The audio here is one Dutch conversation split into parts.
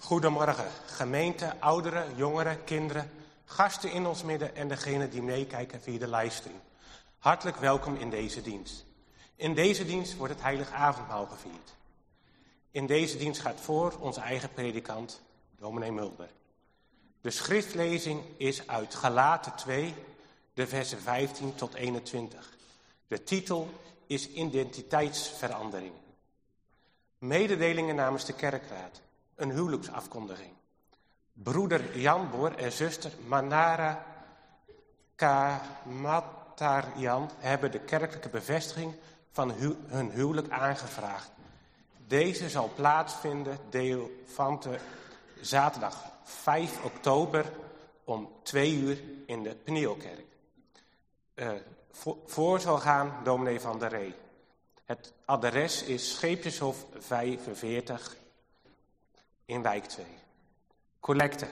Goedemorgen, gemeente, ouderen, jongeren, kinderen, gasten in ons midden en degenen die meekijken via de livestream. Hartelijk welkom in deze dienst. In deze dienst wordt het Heilig Avondmaal gevierd. In deze dienst gaat voor onze eigen predikant, dominee Mulder. De schriftlezing is uit Galaten 2, de versen 15 tot 21. De titel is Identiteitsverandering. Mededelingen namens de kerkraad. Een huwelijksafkondiging. Broeder Jan Boor en zuster Manara Kamatarjan hebben de kerkelijke bevestiging van hun huwelijk aangevraagd. Deze zal plaatsvinden Deovante zaterdag 5 oktober om 2 uur in de Penielkerk. Voor zal gaan dominee van der Ree. Het adres is Scheepjeshof 45 in wijk 2. Collecte.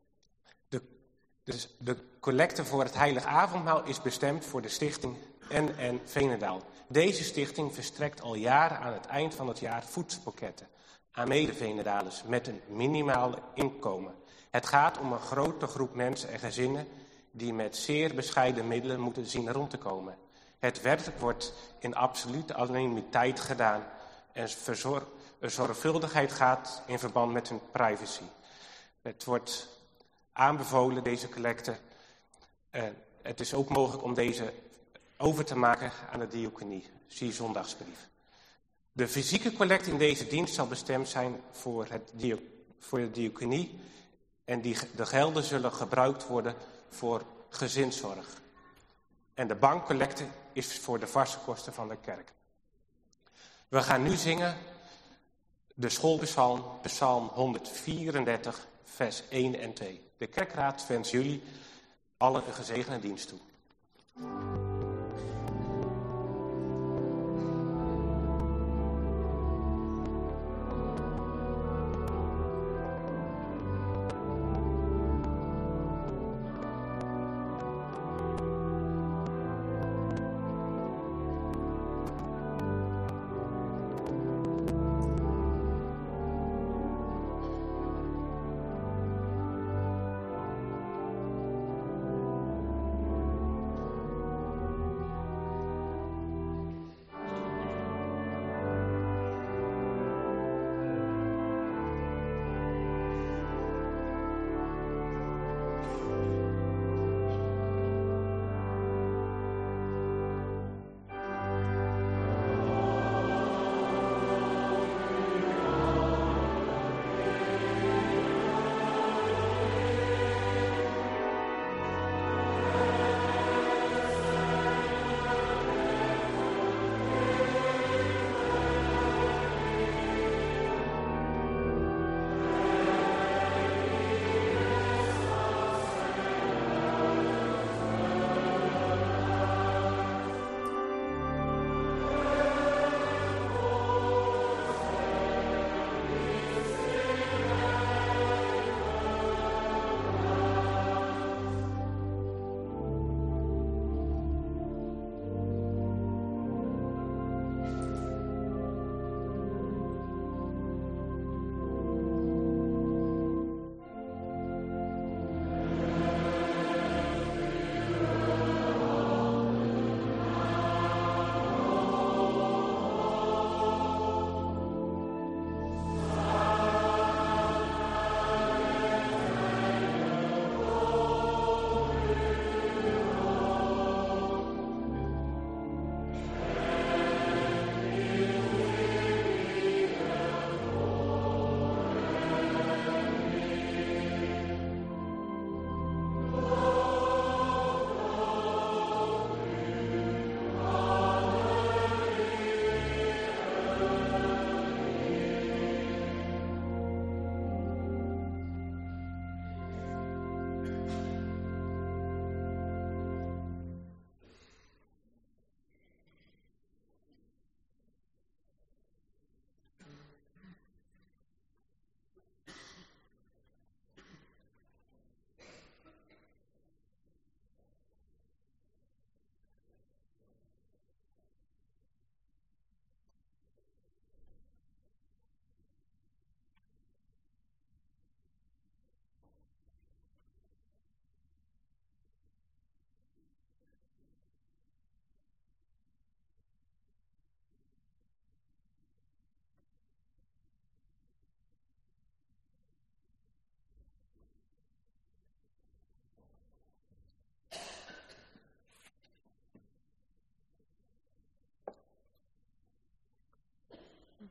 De collecte voor het Heilig Avondmaal is bestemd voor de stichting N.N. Veenendaal. Deze stichting verstrekt al jaren aan het eind van het jaar voedselpakketten aan mede-Veenendalers met een minimale inkomen. Het gaat om een grote groep mensen en gezinnen die met zeer bescheiden middelen moeten zien rond te komen. Het werk wordt in absolute anonimiteit gedaan en zorgvuldigheid gaat in verband met hun privacy. Het wordt aanbevolen, deze collecte. Het is ook mogelijk om deze over te maken aan de diaconie. Zie zondagsbrief. De fysieke collecte in deze dienst zal bestemd zijn voor de diaconie. En de gelden zullen gebruikt worden voor gezinszorg. En de bankcollecte is voor de vaste kosten van de kerk. We gaan nu zingen de schoolpsalm, psalm 134, vers 1 en 2. De kerkraad wens jullie allen een gezegende dienst toe.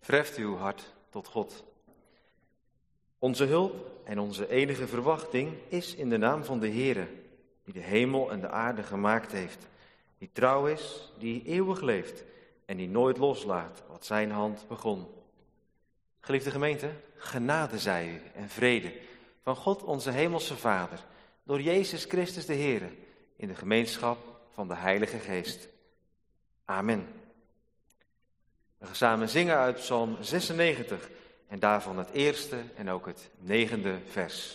Verheft uw hart tot God. Onze hulp en onze enige verwachting is in de naam van de Heere, die de hemel en de aarde gemaakt heeft, die trouw is, die eeuwig leeft en die nooit loslaat wat zijn hand begon. Geliefde gemeente, genade zij u en vrede van God onze hemelse Vader, door Jezus Christus de Heere, in de gemeenschap van de Heilige Geest. Amen. We gaan samen zingen uit Psalm 96 en daarvan het eerste en ook het 9e vers.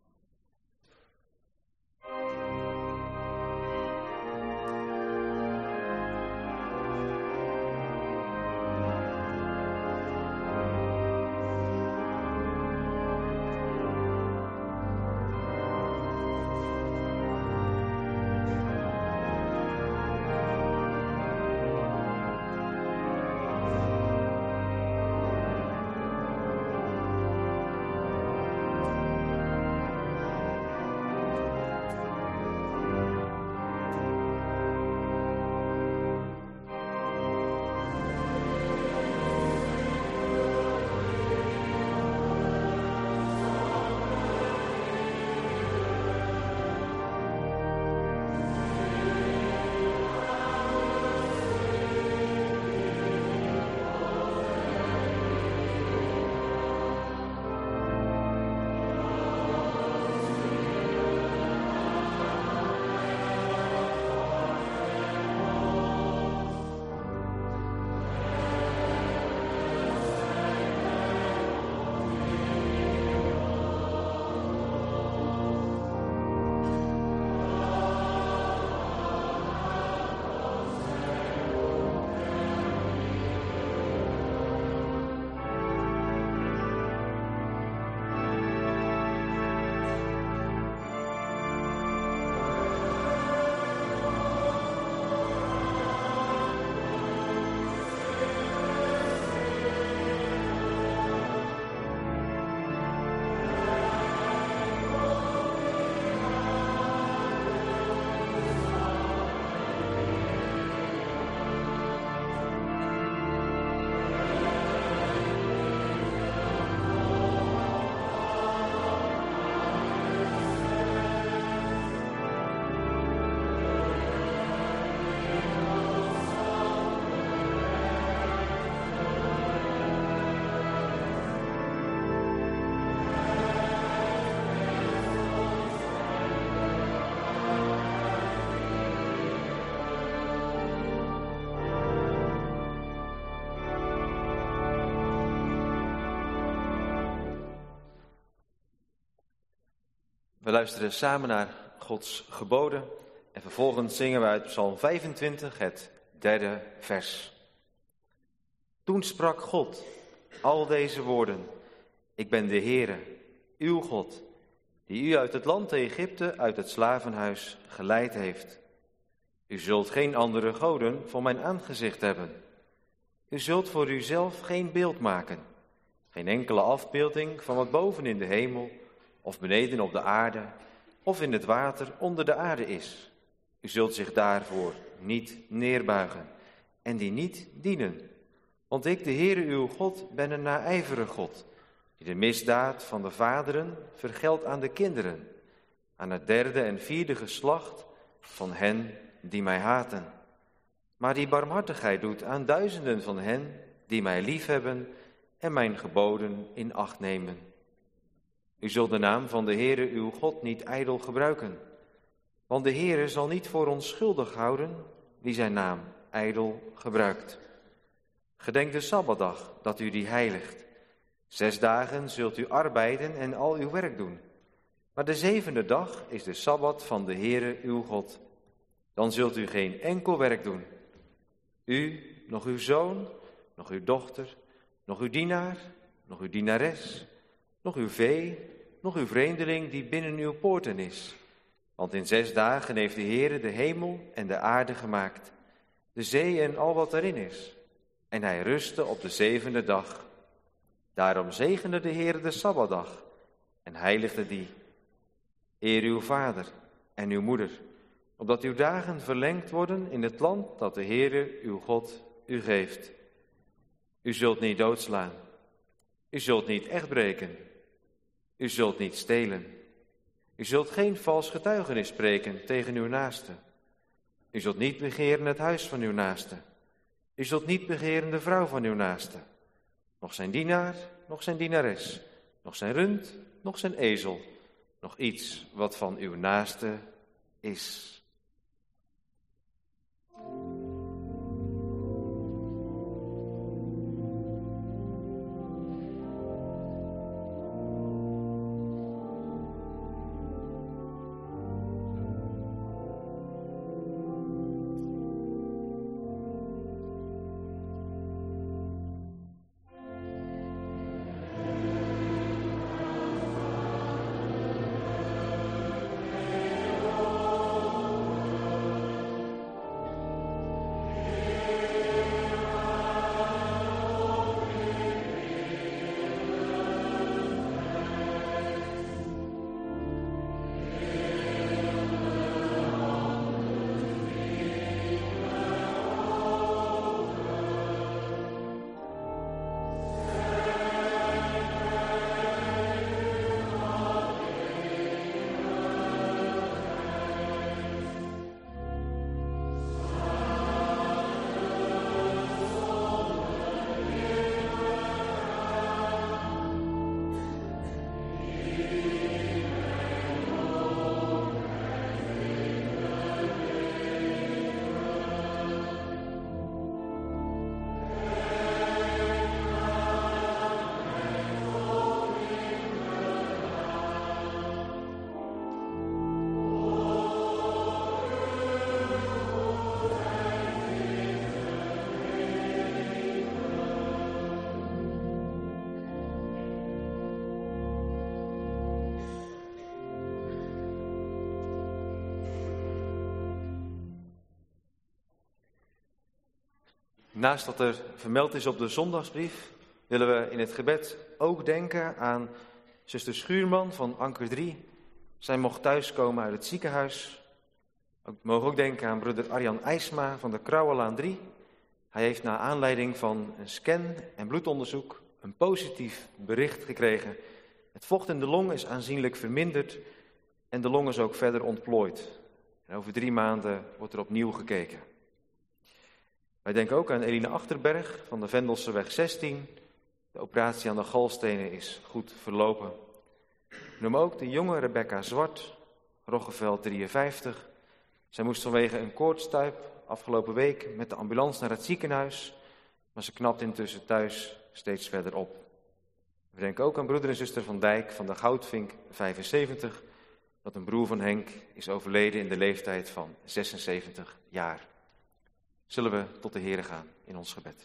We luisteren samen naar Gods geboden en vervolgens zingen we uit Psalm 25 het 3e vers. Toen sprak God al deze woorden: Ik ben de Heere, uw God, die u uit het land Egypte, uit het slavenhuis geleid heeft. U zult geen andere goden voor mijn aangezicht hebben. U zult voor uzelf geen beeld maken, geen enkele afbeelding van wat boven in de hemel of beneden op de aarde, of in het water onder de aarde is. U zult zich daarvoor niet neerbuigen en die niet dienen. Want ik, de Heere uw God, ben een naijverig God, die de misdaad van de vaderen vergeldt aan de kinderen, aan het 3e en 4e geslacht van hen die mij haten. Maar die barmhartigheid doet aan duizenden van hen die mij liefhebben en mijn geboden in acht nemen. U zult de naam van de Heere uw God niet ijdel gebruiken, want de Heere zal niet voor ons schuldig houden wie zijn naam ijdel gebruikt. Gedenk de Sabbatdag, dat u die heiligt. 6 dagen zult u arbeiden en al uw werk doen. Maar de 7e dag is de Sabbat van de Heere uw God. Dan zult u geen enkel werk doen. U, nog uw zoon, nog uw dochter, nog uw dienaar, nog uw dienares, nog uw vee, nog uw vreemdeling die binnen uw poorten is. Want in 6 dagen heeft de Heere de hemel en de aarde gemaakt, de zee en al wat erin is. En hij rustte op de 7e dag. Daarom zegende de Heere de Sabbatdag en heiligde die. Eer uw vader en uw moeder, opdat uw dagen verlengd worden in het land dat de Heere uw God u geeft. U zult niet doodslaan. U zult niet echt breken. U zult niet stelen. U zult geen vals getuigenis spreken tegen uw naaste. U zult niet begeren het huis van uw naaste. U zult niet begeren de vrouw van uw naaste. Nog zijn dienaar, nog zijn dienares. Nog zijn rund, nog zijn ezel. Nog iets wat van uw naaste is. Naast wat er vermeld is op de zondagsbrief, willen we in het gebed ook denken aan zuster Schuurman van Anker 3. Zij mocht thuiskomen uit het ziekenhuis. We mogen ook denken aan broeder Arjan IJsma van de Krauwelaan 3. Hij heeft na aanleiding van een scan en bloedonderzoek een positief bericht gekregen. Het vocht in de long is aanzienlijk verminderd en de long is ook verder ontplooid. En over 3 maanden wordt er opnieuw gekeken. Wij denken ook aan Eline Achterberg van de Vendelseweg 16. De operatie aan de galstenen is goed verlopen. We noemen ook de jonge Rebecca Zwart, Roggeveld 53. Zij moest vanwege een koortstuip afgelopen week met de ambulance naar het ziekenhuis, maar ze knapt intussen thuis steeds verder op. We denken ook aan broeder en zuster Van Dijk van de Goudvink 75, dat een broer van Henk is overleden in de leeftijd van 76 jaar. Zullen we tot de Heere gaan in ons gebed.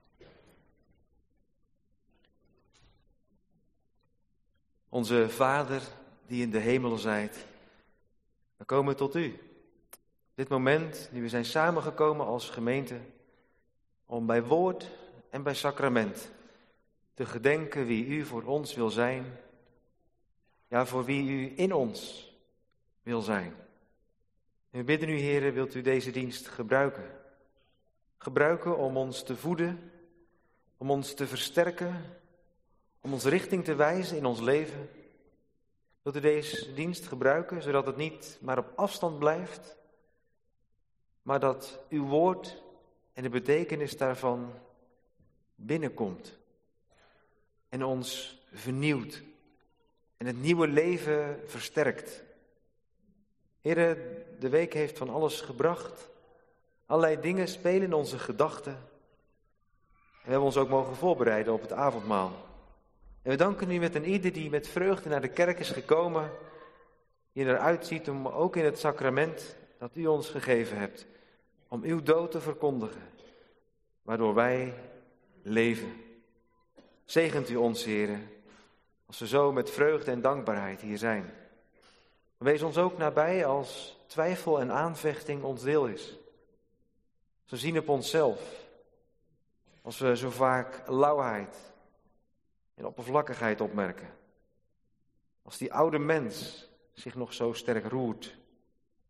Onze Vader die in de hemel zijt, we komen tot u. Dit moment, nu we zijn samengekomen als gemeente, om bij woord en bij sacrament te gedenken wie u voor ons wil zijn, ja, voor wie u in ons wil zijn. En we bidden u, Heere, wilt u deze dienst gebruiken? Gebruiken om ons te voeden, om ons te versterken, om ons richting te wijzen in ons leven. Wilt u deze dienst gebruiken, zodat het niet maar op afstand blijft, maar dat uw woord en de betekenis daarvan binnenkomt en ons vernieuwt en het nieuwe leven versterkt. Heere, de week heeft van alles gebracht. Allerlei dingen spelen in onze gedachten. En we hebben ons ook mogen voorbereiden op het avondmaal. En we danken u met een ieder die met vreugde naar de kerk is gekomen, die eruit ziet om ook in het sacrament dat u ons gegeven hebt, om uw dood te verkondigen, waardoor wij leven. Zegent u ons, Heere, als we zo met vreugde en dankbaarheid hier zijn. Wees ons ook nabij als twijfel en aanvechting ons deel is. Zo zien op onszelf, als we zo vaak lauwheid en oppervlakkigheid opmerken. Als die oude mens zich nog zo sterk roert.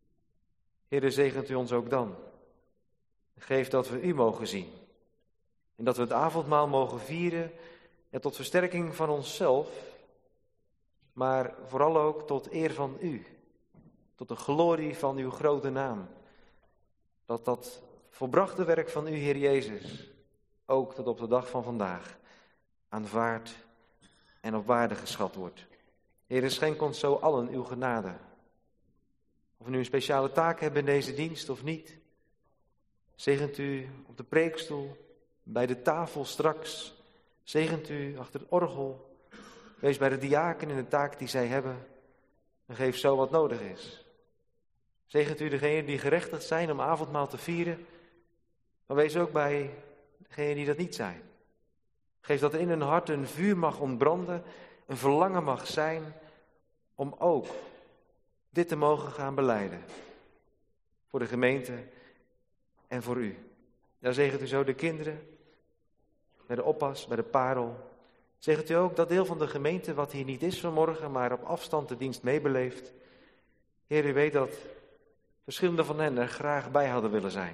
Heere, zegent u ons ook dan. Geef dat we u mogen zien. En dat we het avondmaal mogen vieren tot versterking van onszelf, maar vooral ook tot eer van u. Tot de glorie van uw grote naam. Dat volbrachte werk van u, Heer Jezus, ook tot op de dag van vandaag aanvaard en op waarde geschat wordt. Heer, schenk ons zo allen uw genade. Of we nu een speciale taak hebben in deze dienst of niet. Zegent u op de preekstoel, bij de tafel straks. Zegent u achter het orgel. Wees bij de diaken in de taak die zij hebben. En geef zo wat nodig is. Zegent u degenen die gerechtigd zijn om avondmaal te vieren. Maar wees ook bij degenen die dat niet zijn. Geef dat in hun hart een vuur mag ontbranden. Een verlangen mag zijn om ook dit te mogen gaan belijden. Voor de gemeente en voor u. Daar zegent u zo de kinderen, bij de oppas, bij de parel. Zegent u ook dat deel van de gemeente wat hier niet is vanmorgen, maar op afstand de dienst meebeleeft. Heer, u weet dat verschillende van hen er graag bij hadden willen zijn.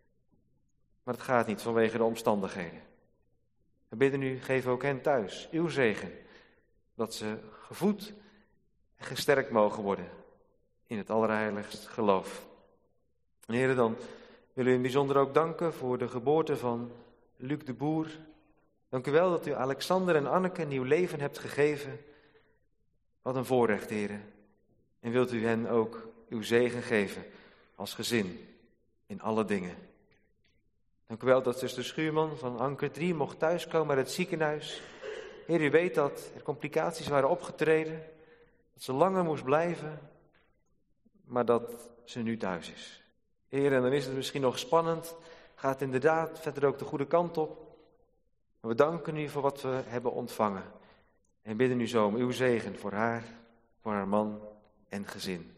Maar het gaat niet vanwege de omstandigheden. We bidden u, geef ook hen thuis uw zegen. Dat ze gevoed en gesterkt mogen worden in het allerheiligst geloof. En Heer, dan willen we in bijzonder ook danken voor de geboorte van Luc de Boer. Dank u wel dat u Alexander en Anneke een nieuw leven hebt gegeven. Wat een voorrecht, Heer. En wilt u hen ook uw zegen geven als gezin in alle dingen. Dank u wel dat zuster Schuurman van Anker 3 mocht thuiskomen uit het ziekenhuis. Heer, u weet dat er complicaties waren opgetreden. Dat ze langer moest blijven. Maar dat ze nu thuis is. Heer, en dan is het misschien nog spannend. Gaat inderdaad verder ook de goede kant op. Maar we danken u voor wat we hebben ontvangen. En bidden u zo om uw zegen voor haar man en gezin.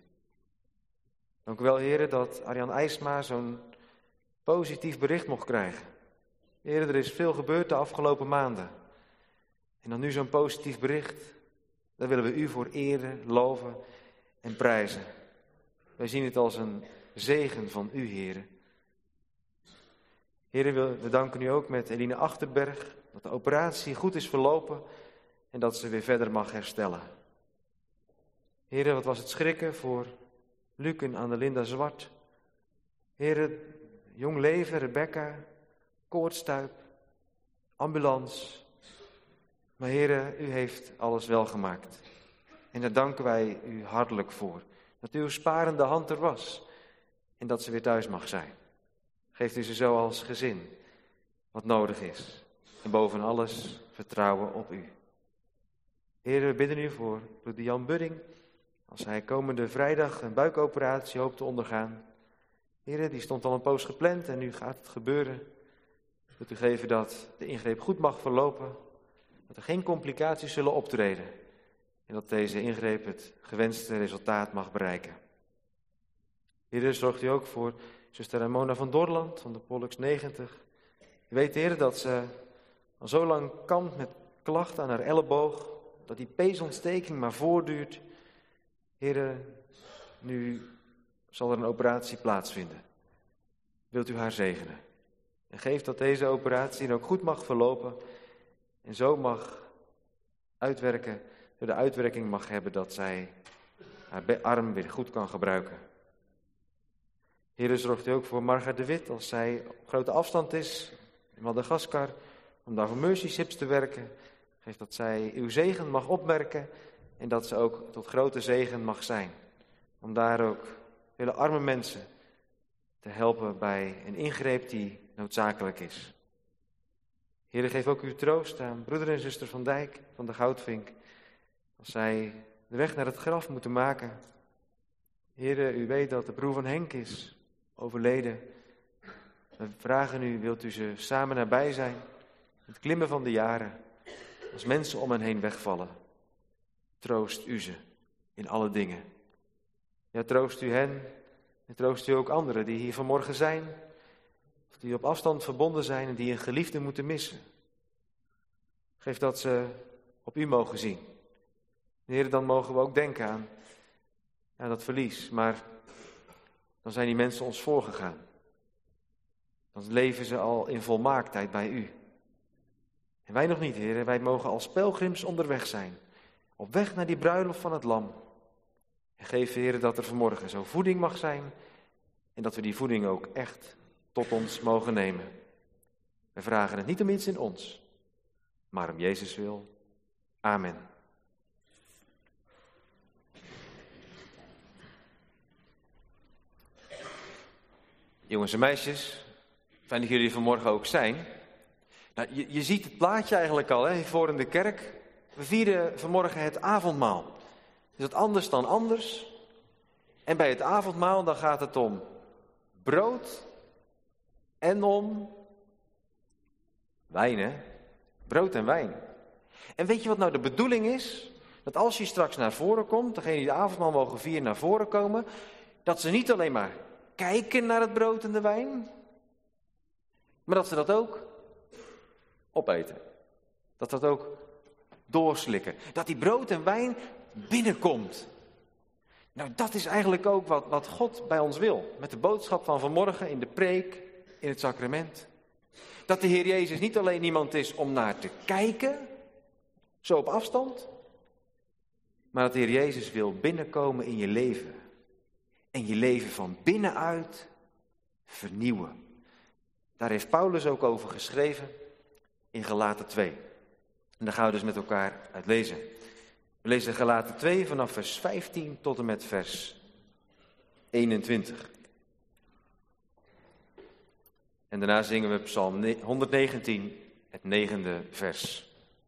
Dank u wel, Heer, dat Arjan IJsma zo'n positief bericht mocht krijgen. Heer, er is veel gebeurd de afgelopen maanden. En dan nu zo'n positief bericht. Daar willen we u voor eren, loven en prijzen. Wij zien het als een zegen van u, Heer. Heer, we danken u ook met Eline Achterberg dat de operatie goed is verlopen en dat ze weer verder mag herstellen. Heer, wat was het schrikken voor Luc en Annelinda Zwart. Heer, jong leven, Rebecca, koortstuip, ambulance. Maar Heer, u heeft alles wel gemaakt. En daar danken wij u hartelijk voor. Dat uw sparende hand er was en dat ze weer thuis mag zijn. Geeft u ze zo als gezin wat nodig is. En boven alles vertrouwen op u. Heer, we bidden u voor broeder Jan Budding. Als hij komende vrijdag een buikoperatie hoopt te ondergaan. Heer, die stond al een poos gepland en nu gaat het gebeuren. Wilt u geven dat de ingreep goed mag verlopen. Dat er geen complicaties zullen optreden. En dat deze ingreep het gewenste resultaat mag bereiken. Heer, zorgt u ook voor zuster Ramona van Dorland van de Pollux 90. U weet, Heer, dat ze al zo lang kampt met klachten aan haar elleboog. Dat die peesontsteking maar voortduurt. Heer, nu zal er een operatie plaatsvinden. Wilt u haar zegenen. En geef dat deze operatie ook goed mag verlopen. En zo mag uitwerken, de uitwerking mag hebben dat zij haar arm weer goed kan gebruiken. Heer, zorgt u ook voor Marga de Wit als zij op grote afstand is in Madagaskar om daar voor Mercy Ships te werken. Geef dat zij uw zegen mag opmerken en dat ze ook tot grote zegen mag zijn. Om daar ook vele arme mensen te helpen bij een ingreep die noodzakelijk is. Heer, geef ook uw troost aan broeder en zuster Van Dijk van de Goudvink. Als zij de weg naar het graf moeten maken. Heer, u weet dat de broer van Henk is overleden. We vragen u, wilt u ze samen nabij zijn? Het klimmen van de jaren. Als mensen om hen heen wegvallen. Troost u ze in alle dingen. Ja, troost u hen en troost u ook anderen die hier vanmorgen zijn. Of die op afstand verbonden zijn en die een geliefde moeten missen. Geef dat ze op u mogen zien. Heer, dan mogen we ook denken aan dat verlies. Maar dan zijn die mensen ons voorgegaan. Dan leven ze al in volmaaktheid bij u. En wij nog niet, Heer. Wij mogen als pelgrims onderweg zijn. Op weg naar die bruiloft van het lam. En geef, Heer, dat er vanmorgen zo voeding mag zijn. En dat we die voeding ook echt tot ons mogen nemen. We vragen het niet om iets in ons, maar om Jezus wil. Amen. Jongens en meisjes, fijn dat jullie vanmorgen ook zijn. Nou, je ziet het plaatje eigenlijk al, hè, voor in de kerk. We vieren vanmorgen het avondmaal. Is dat anders dan anders? En bij het avondmaal dan gaat het om brood en om wijn, hè? Brood en wijn. En weet je wat nou de bedoeling is? Dat als je straks naar voren komt, degenen die de avondmaal mogen vieren naar voren komen, dat ze niet alleen maar kijken naar het brood en de wijn, maar dat ze dat ook opeten. Dat ze dat ook doorslikken. Dat die brood en wijn binnenkomt. Nou, dat is eigenlijk ook wat God bij ons wil. Met de boodschap van vanmorgen in de preek, in het sacrament. Dat de Heer Jezus niet alleen iemand is om naar te kijken, zo op afstand, maar dat de Heer Jezus wil binnenkomen in je leven. En je leven van binnenuit vernieuwen. Daar heeft Paulus ook over geschreven in Galaten 2. En daar gaan we dus met elkaar uit lezen. We lezen Galaten 2 vanaf vers 15 tot en met vers 21. En daarna zingen we Psalm 119, het 9e vers.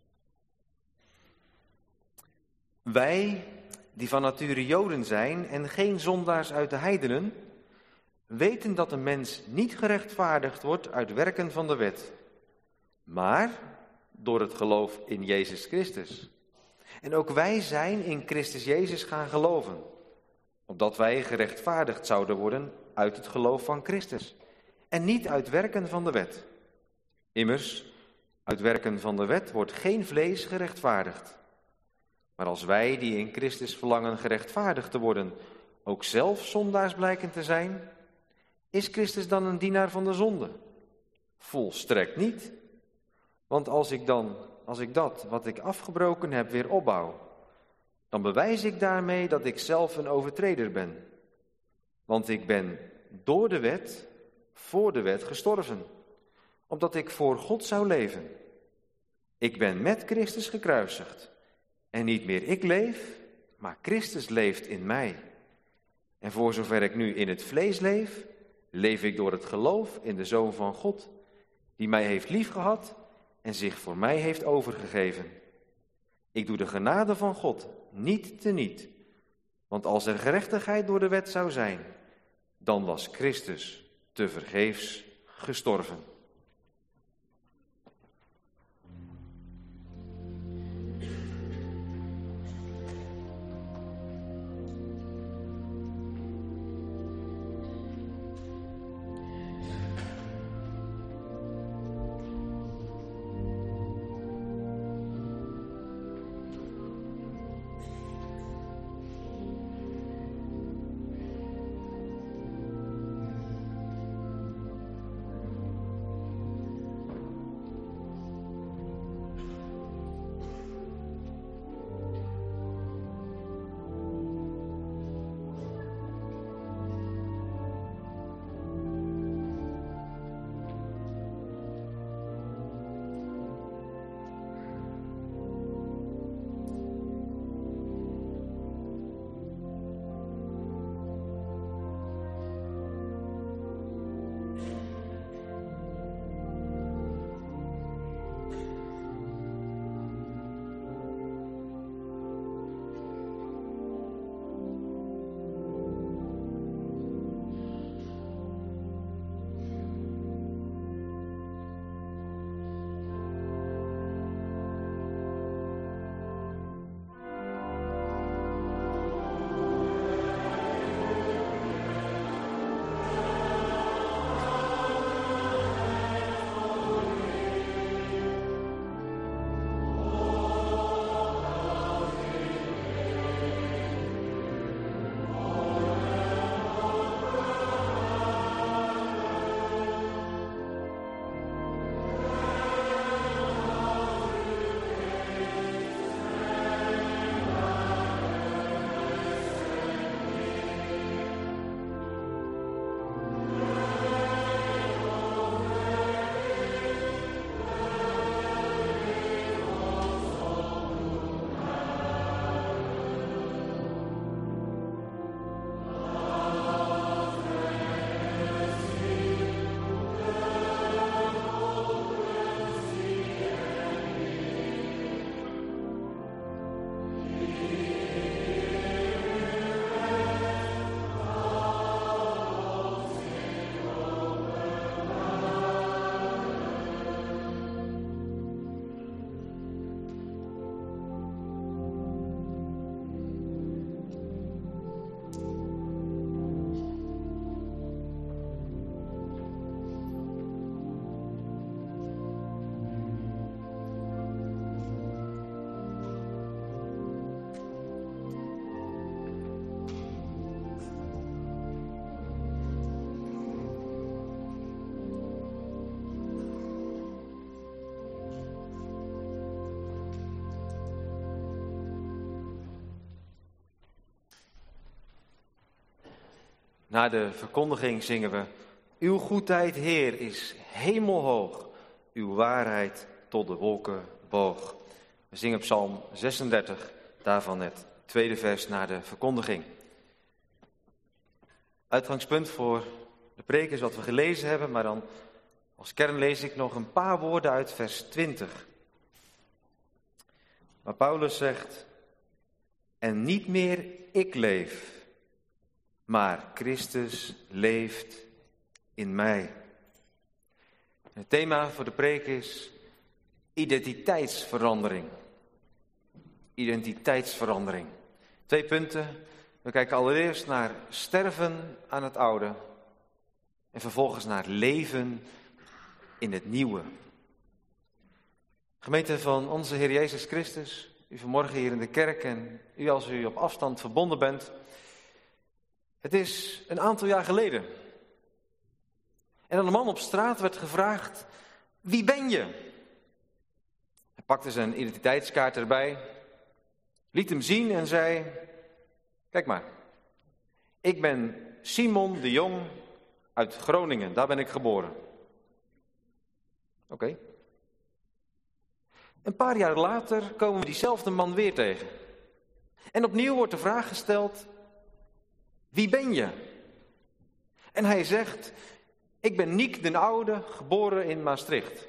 Wij, die van nature Joden zijn en geen zondaars uit de heidenen, weten dat een mens niet gerechtvaardigd wordt uit werken van de wet, maar door het geloof in Jezus Christus. En ook wij zijn in Christus Jezus gaan geloven, opdat wij gerechtvaardigd zouden worden uit het geloof van Christus. En niet uit werken van de wet. Immers, uit werken van de wet wordt geen vlees gerechtvaardigd. Maar als wij die in Christus verlangen gerechtvaardigd te worden, ook zelf zondaars blijken te zijn, is Christus dan een dienaar van de zonde? Volstrekt niet. Want als ik dat wat ik afgebroken heb weer opbouw, dan bewijs ik daarmee dat ik zelf een overtreder ben. Want ik ben door de wet, voor de wet gestorven, opdat ik voor God zou leven. Ik ben met Christus gekruisigd. En niet meer ik leef, maar Christus leeft in mij. En voor zover ik nu in het vlees leef, leef ik door het geloof in de Zoon van God, die mij heeft liefgehad en zich voor mij heeft overgegeven. Ik doe de genade van God niet teniet, want als er gerechtigheid door de wet zou zijn, dan was Christus tevergeefs gestorven. Na de verkondiging zingen we: uw goedheid, Heer, is hemelhoog, uw waarheid tot de wolken boog. We zingen Psalm 36, daarvan het tweede vers na de verkondiging. Uitgangspunt voor de preek is wat we gelezen hebben, maar dan als kern lees ik nog een paar woorden uit vers 20. Waar Paulus zegt: en niet meer ik leef, maar Christus leeft in mij. Het thema voor de preek is identiteitsverandering. Identiteitsverandering. 2 punten. We kijken allereerst naar sterven aan het oude en vervolgens naar leven in het nieuwe. Gemeente van onze Heer Jezus Christus, u vanmorgen hier in de kerk en u als u op afstand verbonden bent. Het is een aantal jaar geleden. En aan een man op straat werd gevraagd: wie ben je? Hij pakte zijn identiteitskaart erbij, liet hem zien en zei: kijk maar, ik ben Simon de Jong uit Groningen, daar ben ik geboren. Oké. Een paar jaar later komen we diezelfde man weer tegen. En opnieuw wordt de vraag gesteld: wie ben je? En hij zegt: ik ben Niek den Oude, geboren in Maastricht.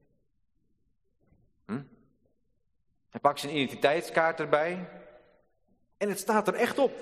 Hij pakt zijn identiteitskaart erbij en het staat er echt op.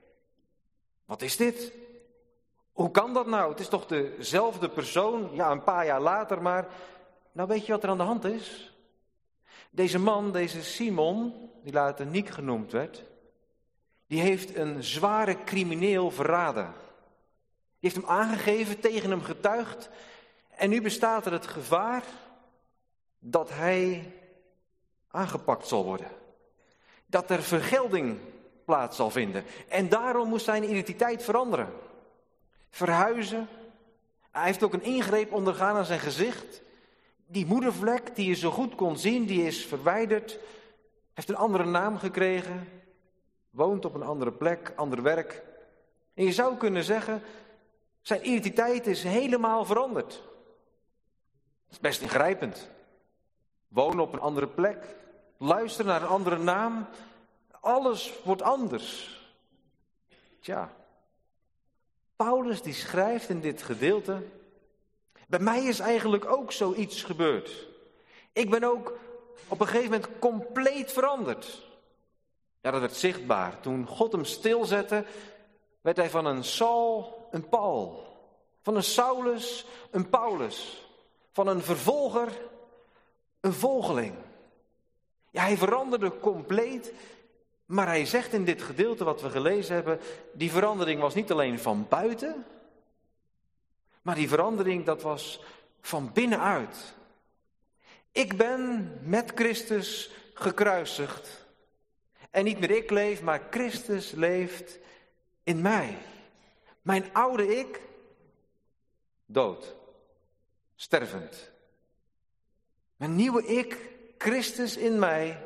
Wat is dit? Hoe kan dat nou? Het is toch dezelfde persoon? Ja, een paar jaar later, maar nou weet je wat er aan de hand is? Deze man, deze Simon, die later Niek genoemd werd, die heeft een zware crimineel verraden. Die heeft hem aangegeven, tegen hem getuigd. En nu bestaat er het gevaar dat hij aangepakt zal worden. Dat er vergelding plaats zal vinden. En daarom moest zijn identiteit veranderen. Verhuizen. Hij heeft ook een ingreep ondergaan aan zijn gezicht. Die moedervlek die je zo goed kon zien, die is verwijderd. Heeft een andere naam gekregen. Woont op een andere plek, ander werk. En je zou kunnen zeggen, zijn identiteit is helemaal veranderd. Dat is best ingrijpend. Wonen op een andere plek, luisteren naar een andere naam. Alles wordt anders. Tja, Paulus die schrijft in dit gedeelte: bij mij is eigenlijk ook zoiets gebeurd. Ik ben ook op een gegeven moment compleet veranderd. Ja, dat werd zichtbaar. Toen God hem stilzette, werd hij van een Saul een Paul. Van een Saulus een Paulus. Van een vervolger een volgeling. Ja, hij veranderde compleet. Maar hij zegt in dit gedeelte wat we gelezen hebben, die verandering was niet alleen van buiten, maar die verandering dat was van binnenuit. Ik ben met Christus gekruisigd. En niet meer ik leef, maar Christus leeft in mij. Mijn oude ik, dood, stervend. Mijn nieuwe ik, Christus in mij,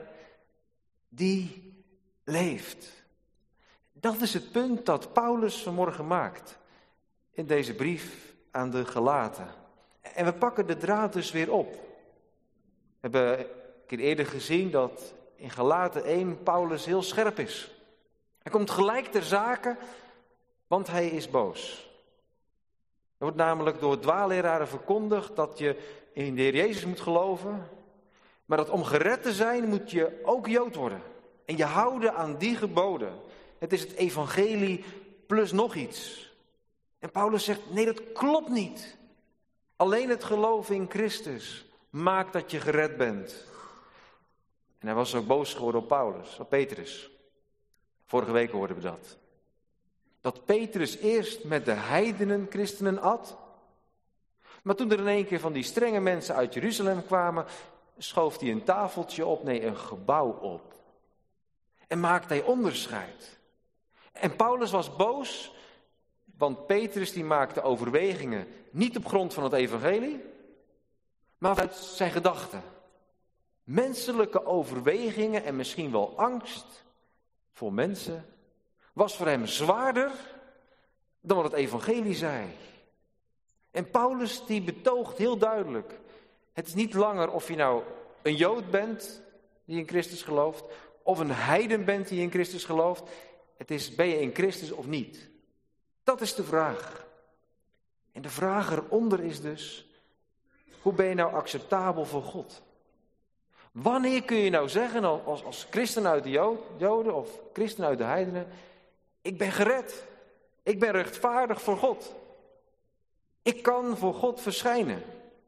die leeft. Dat is het punt dat Paulus vanmorgen maakt in deze brief aan de Galaten. En we pakken de draad dus weer op. We hebben een keer eerder gezien dat in Galaten 1 Paulus heel scherp is. Hij komt gelijk ter zake, want hij is boos. Er wordt namelijk door dwaalleraren verkondigd dat je in de Heer Jezus moet geloven, maar dat om gered te zijn moet je ook Jood worden. En je houden aan die geboden. Het is het evangelie plus nog iets. En Paulus zegt, nee, dat klopt niet. Alleen het geloof in Christus maakt dat je gered bent. En hij was ook boos geworden op Paulus, op Petrus. Vorige week hoorden we dat. Dat Petrus eerst met de heidenen christenen at. Maar toen er in één keer van die strenge mensen uit Jeruzalem kwamen, schoof hij een tafeltje op, nee, een gebouw op. En maakte hij onderscheid. En Paulus was boos, want Petrus die maakte overwegingen niet op grond van het evangelie, maar uit zijn gedachten. Menselijke overwegingen en misschien wel angst voor mensen was voor hem zwaarder dan wat het evangelie zei. En Paulus die betoogt heel duidelijk. Het is niet langer of je nou een Jood bent die in Christus gelooft, of een heiden bent die in Christus gelooft. Het is, ben je in Christus of niet? Dat is de vraag. En de vraag eronder is dus, hoe ben je nou acceptabel voor God? Wanneer kun je nou zeggen als christen uit de Joden of christen uit de heidenen, ik ben gered, ik ben rechtvaardig voor God. Ik kan voor God verschijnen.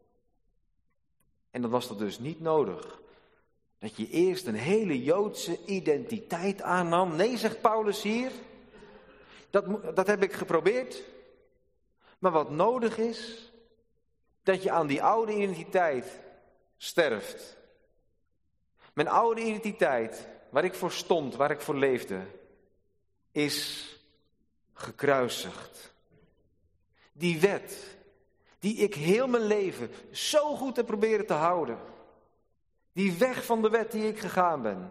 En dan was dat dus niet nodig. Dat je eerst een hele Joodse identiteit aannam. Nee, zegt Paulus hier. Dat heb ik geprobeerd. Maar wat nodig is, dat je aan die oude identiteit sterft. Mijn oude identiteit, waar ik voor stond, waar ik voor leefde, is gekruisigd. Die wet, die ik heel mijn leven zo goed heb proberen te houden. Die weg van de wet die ik gegaan ben.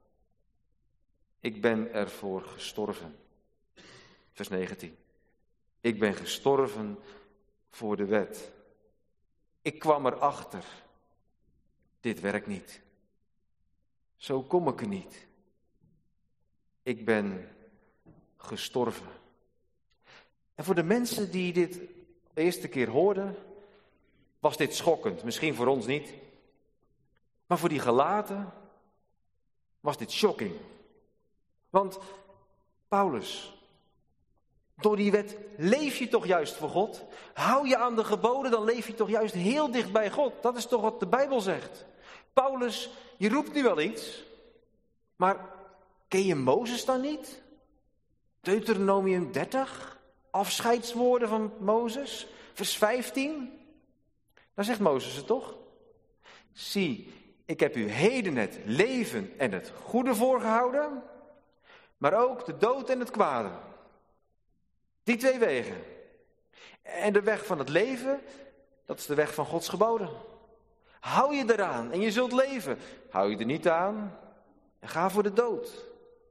Ik ben ervoor gestorven. Vers 19. Ik ben gestorven voor de wet. Ik kwam erachter. Dit werkt niet. Zo kom ik er niet. Ik ben gestorven. En voor de mensen die dit de eerste keer hoorden, was dit schokkend. Misschien voor ons niet. Maar voor die Galaten was dit shocking. Want Paulus, door die wet leef je toch juist voor God? Hou je aan de geboden, dan leef je toch juist heel dicht bij God. Dat is toch wat de Bijbel zegt. Paulus, je roept nu wel iets, maar ken je Mozes dan niet? Deuteronomium 30, afscheidswoorden van Mozes, vers 15. Daar zegt Mozes het toch? Zie, ik heb u heden het leven en het goede voorgehouden, maar ook de dood en het kwade. Die twee wegen. En de weg van het leven, dat is de weg van Gods geboden. Hou je eraan en je zult leven. Hou je er niet aan en ga voor de dood.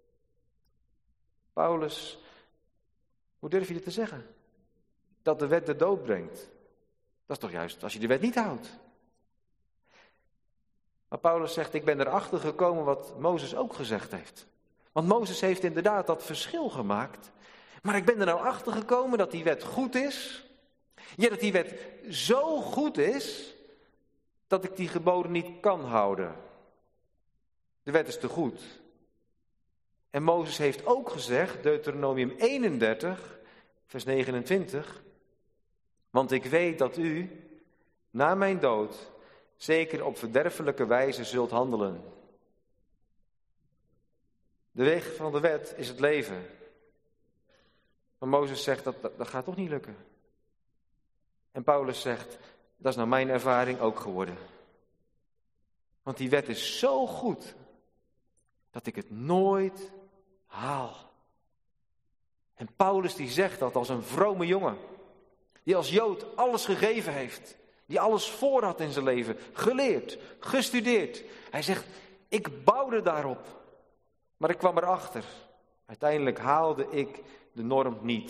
Paulus, hoe durf je dit te zeggen? Dat de wet de dood brengt. Dat is toch juist als je de wet niet houdt. Maar Paulus zegt, ik ben erachter gekomen wat Mozes ook gezegd heeft. Want Mozes heeft inderdaad dat verschil gemaakt. Maar ik ben er nou achter gekomen dat die wet goed is. Ja, dat die wet zo goed is, dat ik die geboden niet kan houden. De wet is te goed. En Mozes heeft ook gezegd, Deuteronomium 31, vers 29. Want ik weet dat u, na mijn dood, zeker op verderfelijke wijze zult handelen. De weg van de wet is het leven. Maar Mozes zegt, dat gaat toch niet lukken. En Paulus zegt, dat is nou mijn ervaring ook geworden. Want die wet is zo goed, dat ik het nooit haal. En Paulus die zegt dat als een vrome jongen, die als Jood alles gegeven heeft, die alles voor had in zijn leven, geleerd, gestudeerd. Hij zegt, ik bouwde daarop, maar ik kwam erachter. Uiteindelijk haalde ik de norm niet.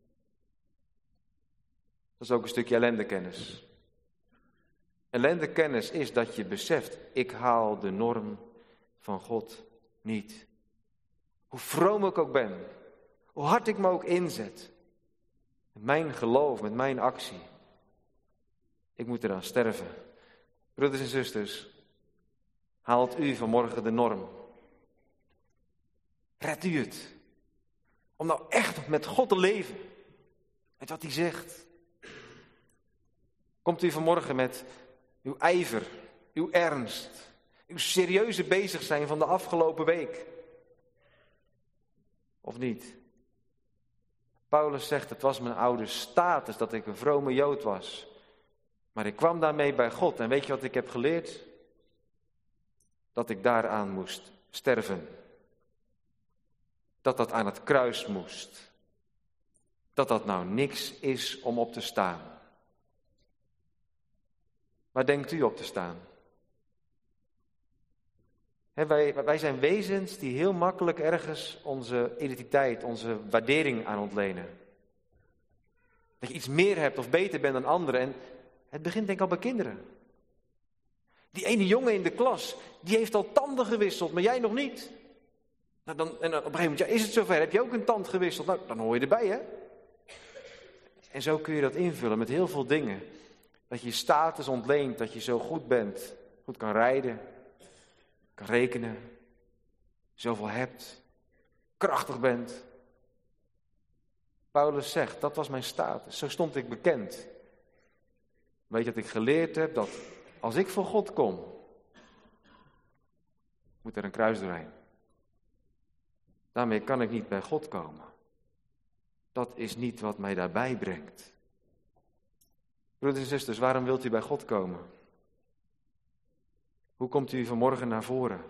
Dat is ook een stukje ellendekennis. Ellendekennis is dat je beseft, ik haal de norm van God niet. Hoe vroom ik ook ben, hoe hard ik me ook inzet, met mijn geloof, met mijn actie. Ik moet eraan sterven. Broeders en zusters, haalt u vanmorgen de norm. Redt u het. Om nou echt met God te leven. Met wat hij zegt. Komt u vanmorgen met uw ijver, uw ernst, uw serieuze bezig zijn van de afgelopen week? Of niet? Paulus zegt, het was mijn oude status dat ik een vrome Jood was. Maar ik kwam daarmee bij God. En weet je wat ik heb geleerd? Dat ik daaraan moest sterven. Dat aan het kruis moest. Dat nou niks is om op te staan. Waar denkt u op te staan? Wij zijn wezens die heel makkelijk ergens onze identiteit, onze waardering aan ontlenen. Dat je iets meer hebt of beter bent dan anderen. En het begint denk ik al bij kinderen. Die ene jongen in de klas, die heeft al tanden gewisseld, maar jij nog niet. Nou, op een gegeven moment, is het zover, heb je ook een tand gewisseld? Nou, dan hoor je erbij, hè? En zo kun je dat invullen met heel veel dingen. Dat je je status ontleent, dat je zo goed bent. Goed kan rijden, kan rekenen, zoveel hebt, krachtig bent. Paulus zegt, dat was mijn status, zo stond ik bekend. Weet je dat ik geleerd heb, dat als ik voor God kom, moet er een kruis doorheen. Daarmee kan ik niet bij God komen. Dat is niet wat mij daarbij brengt. Broeders en zusters, waarom wilt u bij God komen? Hoe komt u vanmorgen naar voren?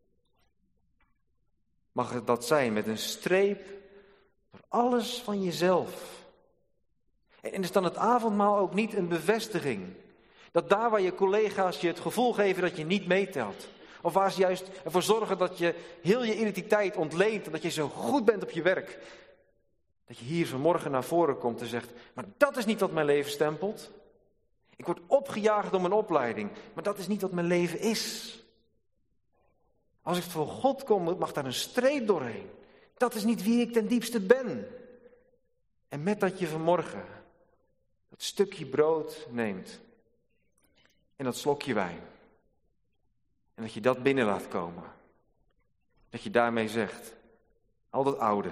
Mag het dat zijn met een streep door alles van jezelf? En is dan het avondmaal ook niet een bevestiging? Dat daar waar je collega's je het gevoel geven dat je niet meetelt. Of waar ze juist ervoor zorgen dat je heel je identiteit ontleent en dat je zo goed bent op je werk. Dat je hier vanmorgen naar voren komt en zegt, maar dat is niet wat mijn leven stempelt. Ik word opgejaagd door mijn opleiding, maar dat is niet wat mijn leven is. Als ik voor God kom, mag daar een streep doorheen. Dat is niet wie ik ten diepste ben. En met dat je vanmorgen dat stukje brood neemt en dat slokje wijn. En dat je dat binnen laat komen. Dat je daarmee zegt, al dat oude,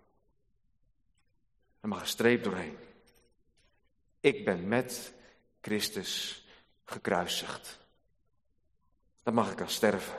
er mag een streep doorheen. Ik ben met Christus gekruisigd. Dan mag ik aan sterven.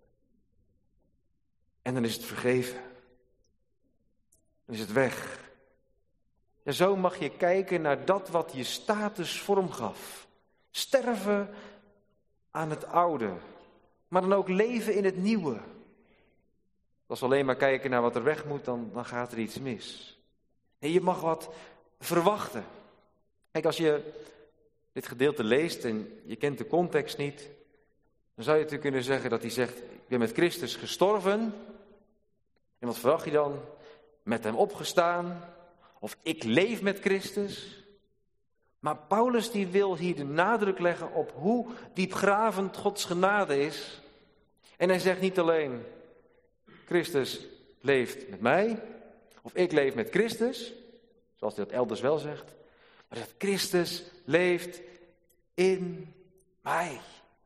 En dan is het vergeven. Dan is het weg. En zo mag je kijken naar dat wat je status vorm gaf. Sterven aan het oude. Maar dan ook leven in het nieuwe. Als we alleen maar kijken naar wat er weg moet, dan gaat er iets mis. En je mag wat verwachten. Kijk, als je dit gedeelte leest en je kent de context niet, dan zou je natuurlijk kunnen zeggen dat hij zegt, ik ben met Christus gestorven. En wat verwacht je dan? Met hem opgestaan. Of ik leef met Christus. Maar Paulus die wil hier de nadruk leggen op hoe diepgravend Gods genade is. En hij zegt niet alleen, Christus leeft met mij. Of ik leef met Christus. Zoals hij dat elders wel zegt. Maar dat Christus leeft in mij.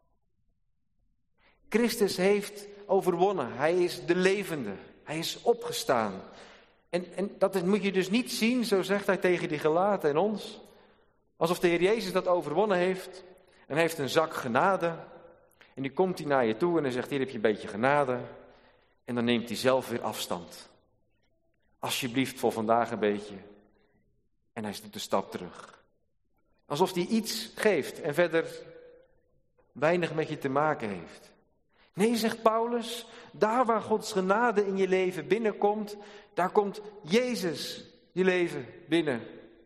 Christus heeft overwonnen. Hij is de levende. Hij is opgestaan. En dat moet je dus niet zien, zo zegt hij tegen die gelaten en ons. Alsof de Heer Jezus dat overwonnen heeft. En hij heeft een zak genade. En nu komt hij naar je toe en hij zegt, hier heb je een beetje genade. En dan neemt hij zelf weer afstand. Alsjeblieft voor vandaag een beetje. En hij doet een stap terug. Alsof hij iets geeft en verder weinig met je te maken heeft. Nee, zegt Paulus, daar waar Gods genade in je leven binnenkomt, daar komt Jezus je leven binnen.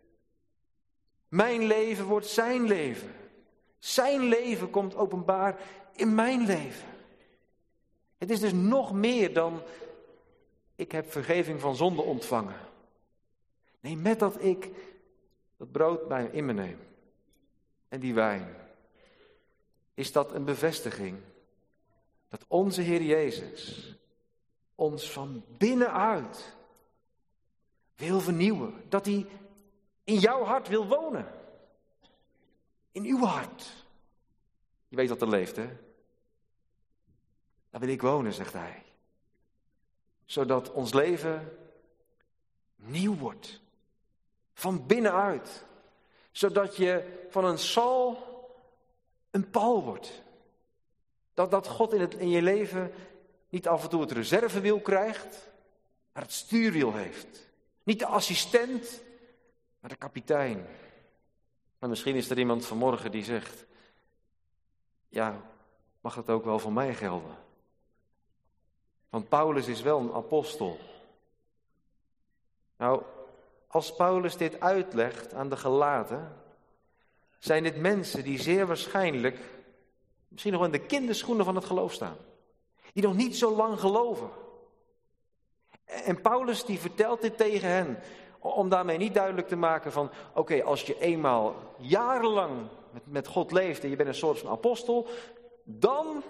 Mijn leven wordt zijn leven. Zijn leven komt openbaar in mijn leven. Het is dus nog meer dan, ik heb vergeving van zonde ontvangen. Nee, met dat ik dat brood bij in me neem en die wijn, is dat een bevestiging dat onze Heer Jezus ons van binnenuit wil vernieuwen. Dat hij in jouw hart wil wonen. In uw hart. Je weet wat er leeft, hè? Daar wil ik wonen, zegt hij. Zodat ons leven nieuw wordt. Van binnenuit. Zodat je van een Saul een Paul wordt. Dat God in je leven niet af en toe het reservewiel krijgt, maar het stuurwiel heeft. Niet de assistent, maar de kapitein. Maar misschien is er iemand vanmorgen die zegt, ja, mag dat ook wel voor mij gelden? Want Paulus is wel een apostel. Nou, als Paulus dit uitlegt aan de gelaten, zijn dit mensen die zeer waarschijnlijk misschien nog in de kinderschoenen van het geloof staan. Die nog niet zo lang geloven. En Paulus die vertelt dit tegen hen Om daarmee niet duidelijk te maken van, oké, als je eenmaal jarenlang met God leeft en je bent een soort van apostel, dan...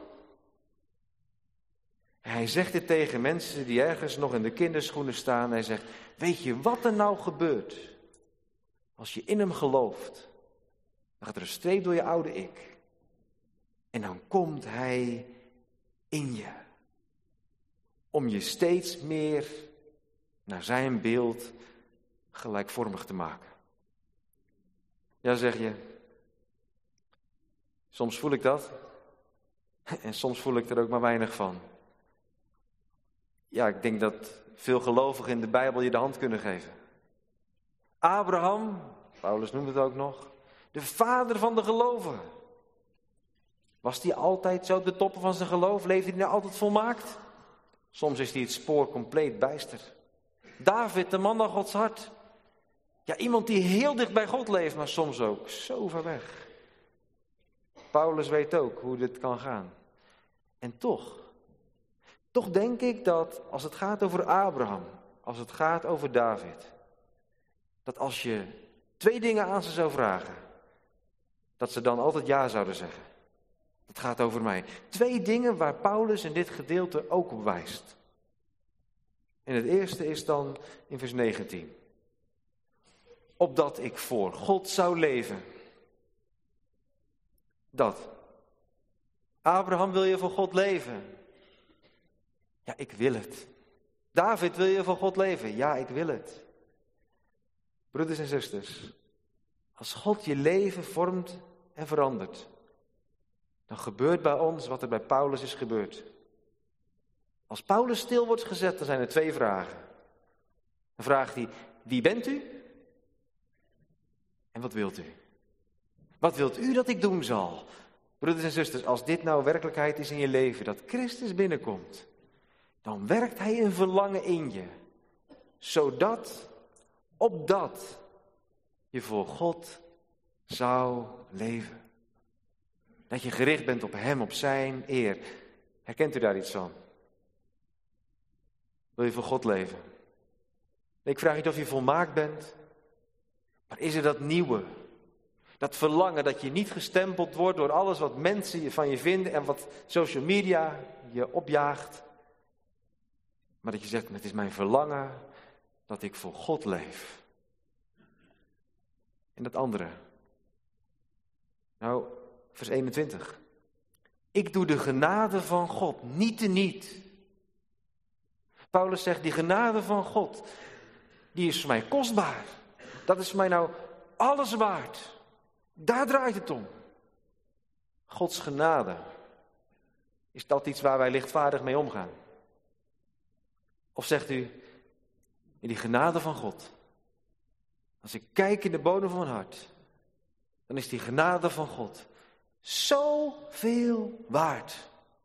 Hij zegt dit tegen mensen die ergens nog in de kinderschoenen staan. Hij zegt, weet je wat er nou gebeurt? Als je in hem gelooft, dan gaat er een streep door je oude ik. En dan komt hij in je. Om je steeds meer naar zijn beeld gelijkvormig te maken. Ja, zeg je. Soms voel ik dat. En soms voel ik er ook maar weinig van. Ja, ik denk dat veel gelovigen in de Bijbel je de hand kunnen geven. Abraham, Paulus noemt het ook nog, de vader van de gelovigen. Was hij altijd zo op de toppen van zijn geloof? Leefde hij nou altijd volmaakt? Soms is hij het spoor compleet bijster. David, de man naar Gods hart. Ja, iemand die heel dicht bij God leeft, maar soms ook zo ver weg. Paulus weet ook hoe dit kan gaan. En toch denk ik dat als het gaat over Abraham, als het gaat over David, dat als je 2 dingen aan ze zou vragen, dat ze dan altijd ja zouden zeggen. Het gaat over mij. 2 dingen waar Paulus in dit gedeelte ook op wijst. En het eerste is dan in vers 19. Opdat ik voor God zou leven. Dat. Abraham, wil je voor God leven? Ja, ik wil het. David, wil je voor God leven? Ja, ik wil het. Broeders en zusters, als God je leven vormt en verandert, dan gebeurt bij ons wat er bij Paulus is gebeurd. Als Paulus stil wordt gezet, dan zijn er 2 vragen. Dan vraagt hij, wie bent u? En wat wilt u? Wat wilt u dat ik doen zal? Broeders en zusters, als dit nou werkelijkheid is in je leven, dat Christus binnenkomt, dan werkt hij een verlangen in je. Zodat, opdat je voor God zou leven. Dat je gericht bent op hem, op zijn eer. Herkent u daar iets van? Wil je voor God leven? Ik vraag niet of je volmaakt bent. Maar is er dat nieuwe? Dat verlangen dat je niet gestempeld wordt door alles wat mensen van je vinden en wat social media je opjaagt. Maar dat je zegt, het is mijn verlangen dat ik voor God leef. En dat andere. Nou, vers 21. Ik doe de genade van God niet teniet. Paulus zegt, die genade van God, die is voor mij kostbaar. Dat is voor mij nou alles waard. Daar draait het om. Gods genade. Is dat iets waar wij lichtvaardig mee omgaan? Of zegt u, in die genade van God, als ik kijk in de bodem van mijn hart, dan is die genade van God zoveel waard.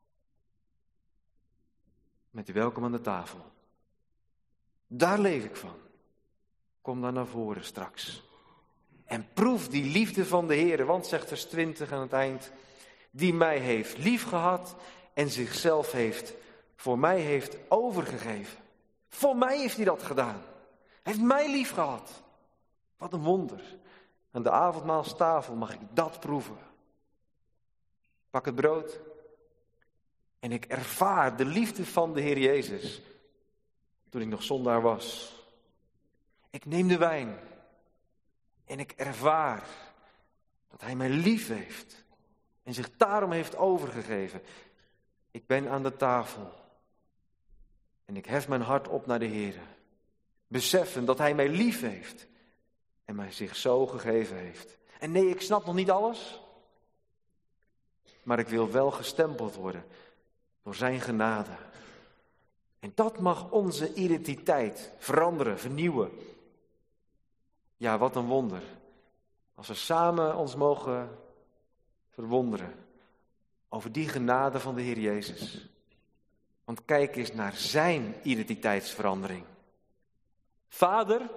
Met u welkom aan de tafel. Daar leef ik van. Kom dan naar voren straks. En proef die liefde van de Heer, want zegt vers 20 aan het eind, die mij heeft liefgehad en zichzelf voor mij heeft overgegeven. Voor mij heeft hij dat gedaan. Hij heeft mij lief gehad. Wat een wonder. Aan de avondmaalstafel mag ik dat proeven. Pak het brood. En ik ervaar de liefde van de Heer Jezus. Toen ik nog zondaar was. Ik neem de wijn. En ik ervaar dat hij mij lief heeft. En zich daarom heeft overgegeven. Ik ben aan de tafel. En ik hef mijn hart op naar de Heer. Beseffen dat hij mij lief heeft. En mij zich zo gegeven heeft. En nee, ik snap nog niet alles. Maar ik wil wel gestempeld worden door zijn genade. En dat mag onze identiteit veranderen, vernieuwen. Ja, wat een wonder. Als we samen ons mogen verwonderen over die genade van de Heer Jezus. Want kijk eens naar zijn identiteitsverandering. Vader,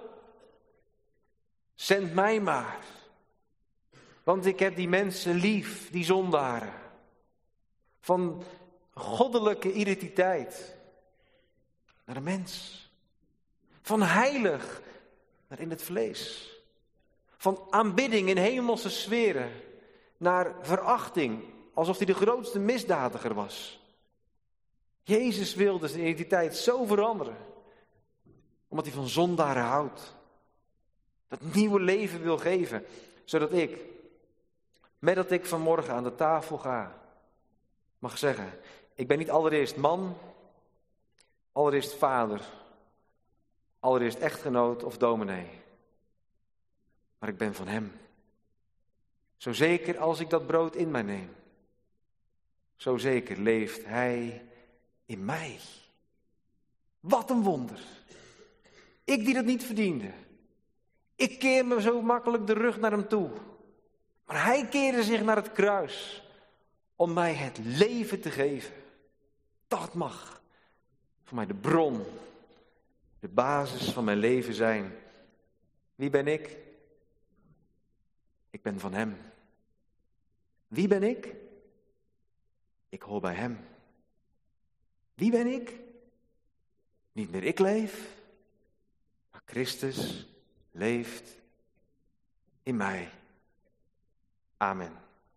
zend mij maar. Want ik heb die mensen lief, die zondaren. Van goddelijke identiteit naar een mens. Van heilig naar in het vlees. Van aanbidding in hemelse sferen naar verachting, alsof hij de grootste misdadiger was. Jezus wilde zijn identiteit zo veranderen, omdat hij van zondaren houdt. Dat nieuwe leven wil geven, zodat ik, met dat ik vanmorgen aan de tafel ga, mag zeggen, ik ben niet allereerst man, allereerst vader, allereerst echtgenoot of dominee. Maar ik ben van hem. Zo zeker als ik dat brood in mij neem, zo zeker leeft hij in mij. Wat een wonder. Ik die dat niet verdiende. Ik keer me zo makkelijk de rug naar hem toe. Maar hij keerde zich naar het kruis om mij het leven te geven. Dat mag voor mij de bron, de basis van mijn leven zijn. Wie ben ik? Ik ben van hem. Wie ben ik? Ik hoor bij hem. Wie ben ik? Niet meer ik leef, maar Christus leeft in mij. Amen.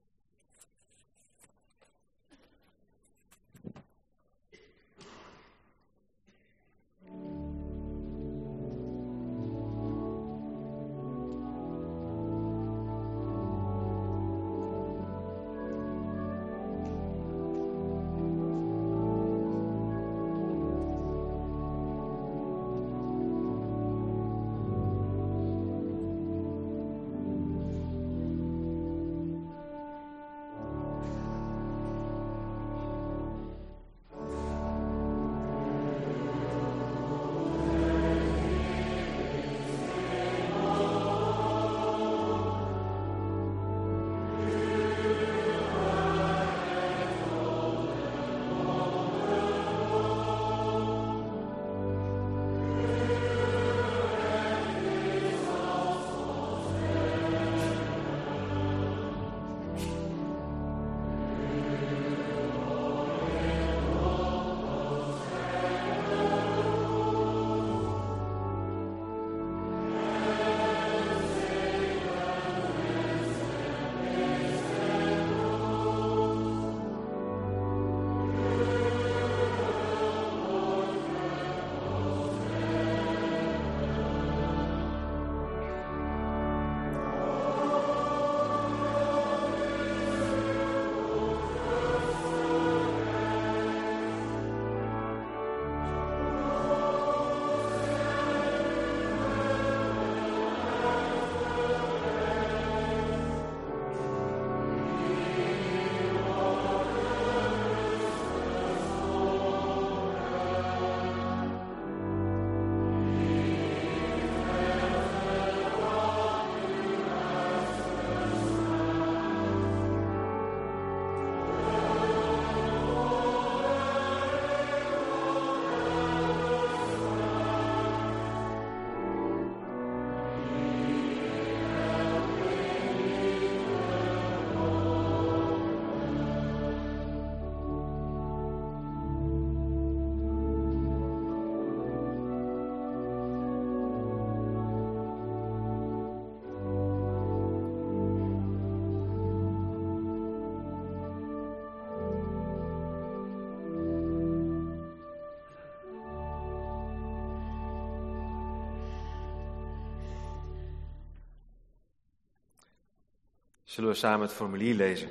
Zullen we samen het formulier lezen?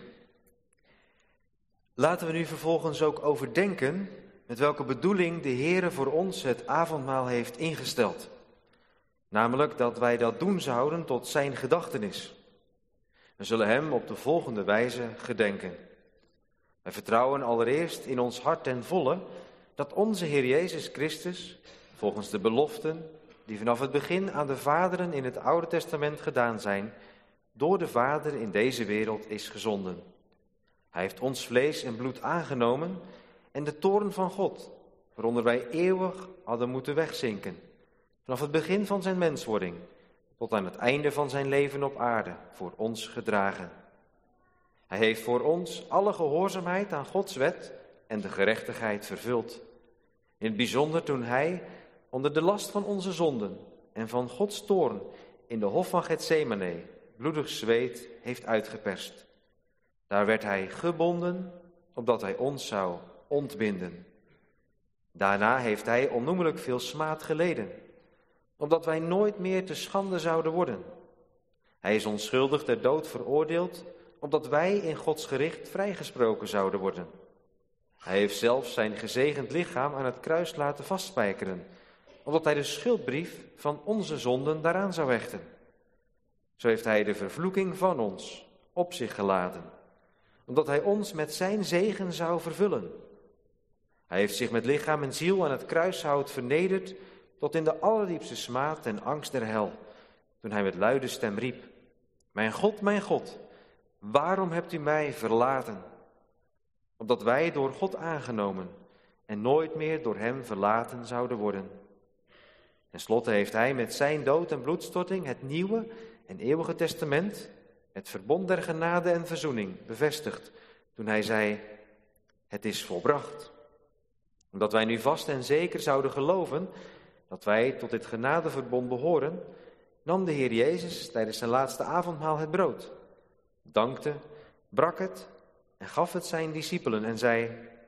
Laten we nu vervolgens ook overdenken met welke bedoeling de Heere voor ons het avondmaal heeft ingesteld. Namelijk dat wij dat doen zouden tot zijn gedachtenis. We zullen hem op de volgende wijze gedenken. Wij vertrouwen allereerst in ons hart ten volle dat onze Heer Jezus Christus, volgens de beloften die vanaf het begin aan de vaderen in het Oude Testament gedaan zijn, door de Vader in deze wereld is gezonden. Hij heeft ons vlees en bloed aangenomen en de toorn van God, waaronder wij eeuwig hadden moeten wegzinken, vanaf het begin van zijn menswording tot aan het einde van zijn leven op aarde, voor ons gedragen. Hij heeft voor ons alle gehoorzaamheid aan Gods wet en de gerechtigheid vervuld. In het bijzonder toen hij, onder de last van onze zonden, en van Gods toorn in de hof van Getsemane bloedig zweet heeft uitgeperst. Daar werd hij gebonden, opdat hij ons zou ontbinden. Daarna heeft hij onnoemelijk veel smaad geleden, opdat wij nooit meer te schande zouden worden. Hij is onschuldig ter dood veroordeeld, opdat wij in Gods gericht vrijgesproken zouden worden. Hij heeft zelfs zijn gezegend lichaam aan het kruis laten vastspijkeren, opdat hij de schuldbrief van onze zonden daaraan zou hechten. Zo heeft hij de vervloeking van ons op zich geladen, omdat hij ons met zijn zegen zou vervullen. Hij heeft zich met lichaam en ziel aan het kruishout vernederd tot in de allerdiepste smaad en angst der hel, toen hij met luide stem riep: mijn God, waarom hebt u mij verlaten? Opdat wij door God aangenomen en nooit meer door hem verlaten zouden worden. Ten slotte heeft hij met zijn dood en bloedstorting het nieuwe en eeuwige testament, het verbond der genade en verzoening, bevestigd, toen hij zei: het is volbracht. Omdat wij nu vast en zeker zouden geloven dat wij tot dit genadeverbond behoren, nam de Heer Jezus tijdens zijn laatste avondmaal het brood, dankte, brak het en gaf het zijn discipelen en zei: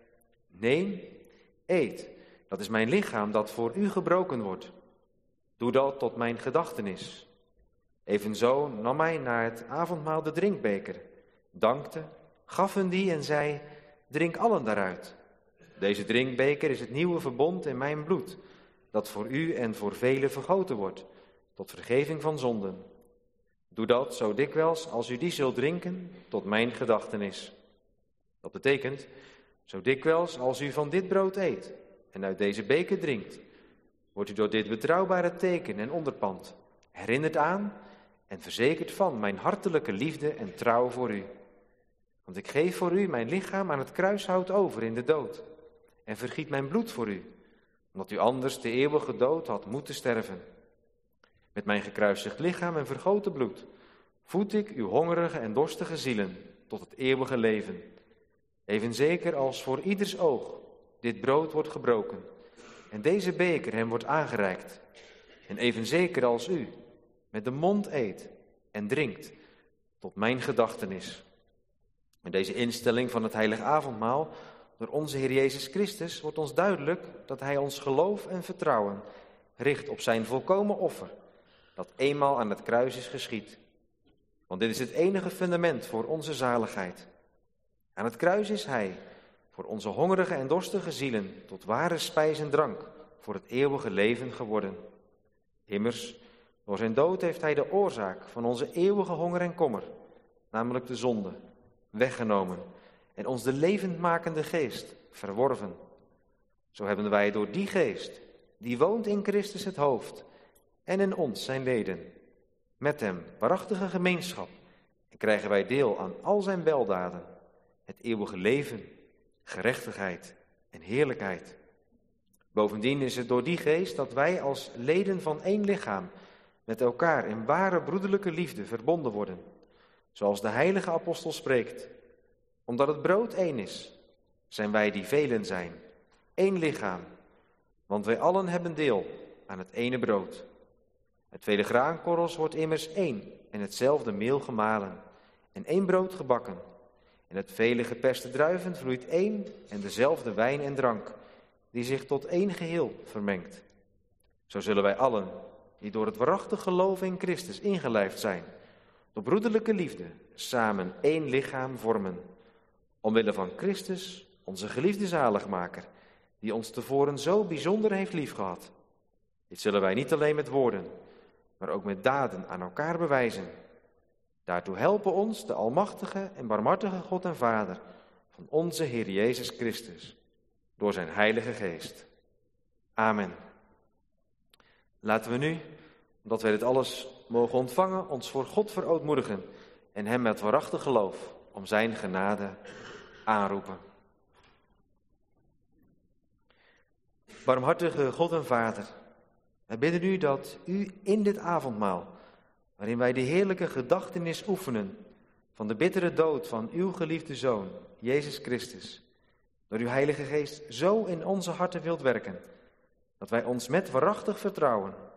neem, eet, dat is mijn lichaam dat voor u gebroken wordt. Doe dat tot mijn gedachtenis. Evenzo nam hij na het avondmaal de drinkbeker, dankte, gaf hun die en zei: drink allen daaruit. Deze drinkbeker is het nieuwe verbond in mijn bloed, dat voor u en voor velen vergoten wordt, tot vergeving van zonden. Doe dat zo dikwijls als u die zult drinken, tot mijn gedachtenis. Dat betekent, zo dikwijls als u van dit brood eet en uit deze beker drinkt, wordt u door dit betrouwbare teken en onderpand herinnerd aan en verzekerd van mijn hartelijke liefde en trouw voor u. Want ik geef voor u mijn lichaam aan het kruishout over in de dood en vergiet mijn bloed voor u, omdat u anders de eeuwige dood had moeten sterven. Met mijn gekruisigd lichaam en vergoten bloed voed ik uw hongerige en dorstige zielen tot het eeuwige leven. Even zeker als voor ieders oog dit brood wordt gebroken en deze beker hem wordt aangereikt. En even zeker als u met de mond eet en drinkt tot mijn gedachtenis. Met deze instelling van het heilig avondmaal door onze Heer Jezus Christus wordt ons duidelijk dat hij ons geloof en vertrouwen richt op zijn volkomen offer, dat eenmaal aan het kruis is geschied. Want dit is het enige fundament voor onze zaligheid. Aan het kruis is hij voor onze hongerige en dorstige zielen tot ware spijs en drank voor het eeuwige leven geworden. Immers, door zijn dood heeft hij de oorzaak van onze eeuwige honger en kommer, namelijk de zonde, weggenomen en ons de levendmakende geest verworven. Zo hebben wij door die geest, die woont in Christus het hoofd en in ons zijn leden, met hem waarachtige gemeenschap en krijgen wij deel aan al zijn weldaden, het eeuwige leven, gerechtigheid en heerlijkheid. Bovendien is het door die geest dat wij als leden van één lichaam met elkaar in ware broederlijke liefde verbonden worden. Zoals de heilige apostel spreekt: omdat het brood één is, zijn wij die velen zijn, één lichaam, want wij allen hebben deel aan het ene brood. Het vele graankorrels wordt immers één en hetzelfde meel gemalen en één brood gebakken. En het vele geperste druiven vloeit één en dezelfde wijn en drank, die zich tot één geheel vermengt. Zo zullen wij allen, die door het waarachtig geloof in Christus ingelijfd zijn, door broederlijke liefde samen één lichaam vormen. Omwille van Christus, onze geliefde zaligmaker, die ons tevoren zo bijzonder heeft liefgehad. Dit zullen wij niet alleen met woorden, maar ook met daden aan elkaar bewijzen. Daartoe helpen ons de almachtige en barmhartige God en Vader van onze Heer Jezus Christus, door zijn Heilige Geest. Amen. Laten we nu, omdat wij dit alles mogen ontvangen, ons voor God verootmoedigen en hem met waarachtig geloof om zijn genade aanroepen. Barmhartige God en Vader, wij bidden u dat u in dit avondmaal, waarin wij de heerlijke gedachtenis oefenen van de bittere dood van uw geliefde Zoon, Jezus Christus, door uw Heilige Geest zo in onze harten wilt werken, dat wij ons met waarachtig vertrouwen,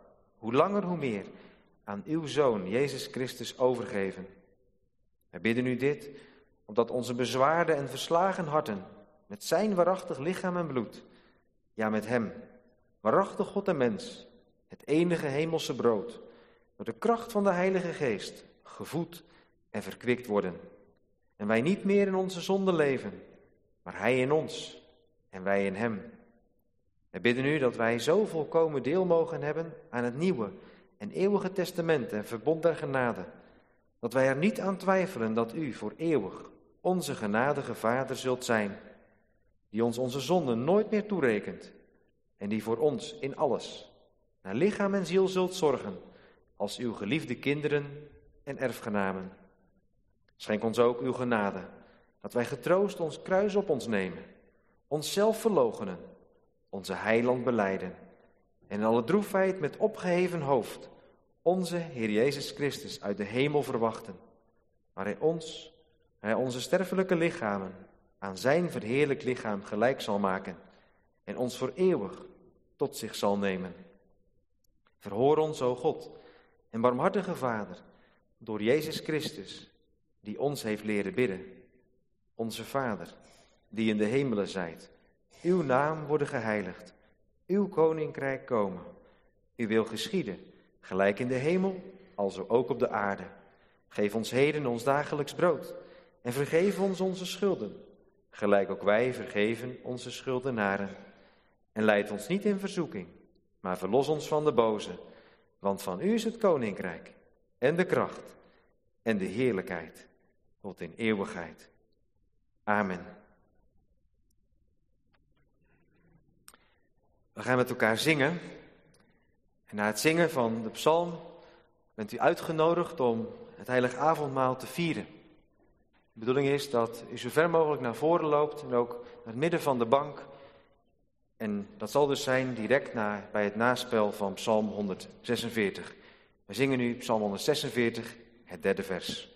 hoe langer hoe meer, aan uw Zoon, Jezus Christus, overgeven. Wij bidden u dit, opdat onze bezwaarde en verslagen harten, met zijn waarachtig lichaam en bloed, ja met hem, waarachtig God en mens, het enige hemelse brood, door de kracht van de Heilige Geest, gevoed en verkwikt worden. En wij niet meer in onze zonde leven, maar hij in ons en wij in hem. Wij bidden u dat wij zo volkomen deel mogen hebben aan het nieuwe en eeuwige testament en verbond der genade, dat wij er niet aan twijfelen dat u voor eeuwig onze genadige Vader zult zijn, die ons onze zonden nooit meer toerekent en die voor ons in alles, naar lichaam en ziel zult zorgen, als uw geliefde kinderen en erfgenamen. Schenk ons ook uw genade, dat wij getroost ons kruis op ons nemen, onszelf verloochenen, onze heiland belijden en in alle droefheid met opgeheven hoofd onze Heer Jezus Christus uit de hemel verwachten, waar hij onze sterfelijke lichamen aan zijn verheerlijk lichaam gelijk zal maken en ons voor eeuwig tot zich zal nemen. Verhoor ons, o God en barmhartige Vader, door Jezus Christus, die ons heeft leren bidden. Onze Vader, die in de hemelen zijt, uw naam worden geheiligd, uw koninkrijk komen, uw wil geschieden, gelijk in de hemel, alzo ook op de aarde. Geef ons heden ons dagelijks brood en vergeef ons onze schulden, gelijk ook wij vergeven onze schuldenaren. En leid ons niet in verzoeking, maar verlos ons van de boze, want van u is het koninkrijk en de kracht en de heerlijkheid tot in eeuwigheid. Amen. We gaan met elkaar zingen. En na het zingen van de psalm bent u uitgenodigd om het heilige avondmaal te vieren. De bedoeling is dat u zo ver mogelijk naar voren loopt en ook naar het midden van de bank. En dat zal dus zijn direct bij het naspel van psalm 146. We zingen nu psalm 146, het derde vers.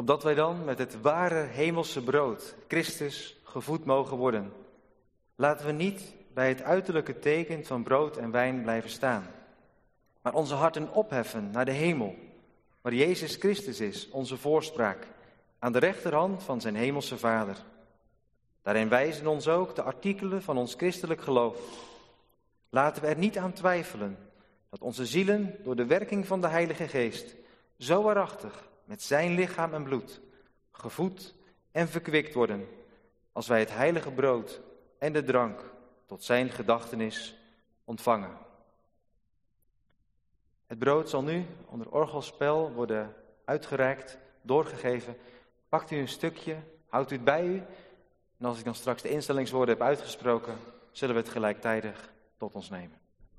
opdat wij dan met het ware hemelse brood, Christus, gevoed mogen worden. Laten we niet bij het uiterlijke teken van brood en wijn blijven staan, maar onze harten opheffen naar de hemel, waar Jezus Christus is, onze voorspraak, aan de rechterhand van zijn hemelse Vader. Daarin wijzen ons ook de artikelen van ons christelijk geloof. Laten we er niet aan twijfelen dat onze zielen door de werking van de Heilige Geest zo waarachtig met zijn lichaam en bloed gevoed en verkwikt worden, als wij het heilige brood en de drank tot zijn gedachtenis ontvangen. Het brood zal nu onder orgelspel worden uitgereikt, doorgegeven. Pakt u een stukje, houdt u het bij u. En als ik dan straks de instellingswoorden heb uitgesproken, zullen we het gelijktijdig tot ons nemen.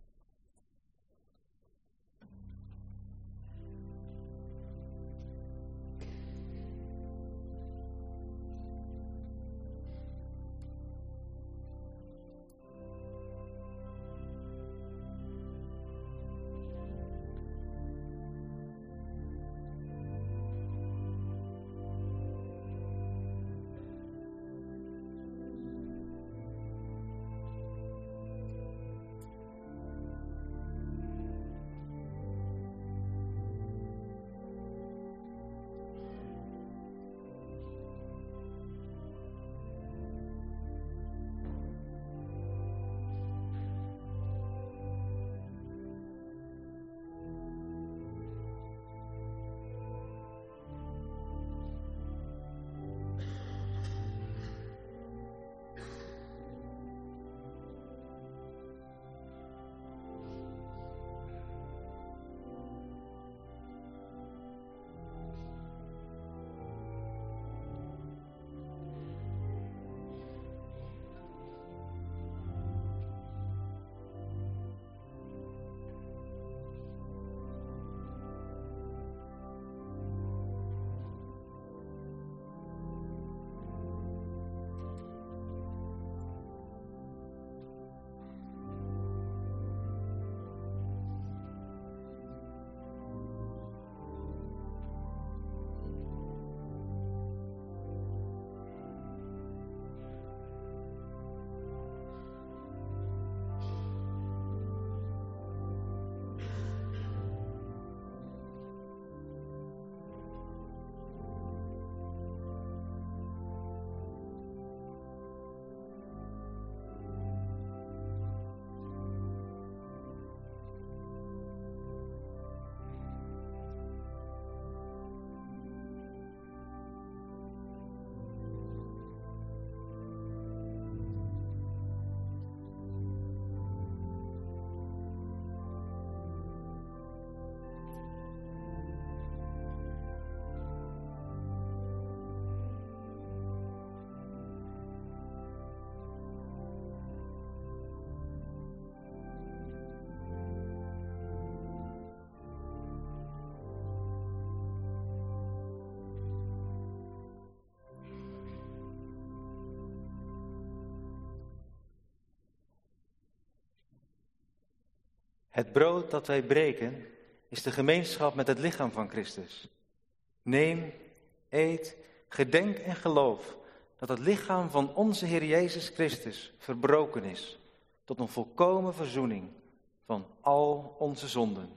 Het brood dat wij breken is de gemeenschap met het lichaam van Christus. Neem, eet, gedenk en geloof dat het lichaam van onze Heer Jezus Christus verbroken is tot een volkomen verzoening van al onze zonden.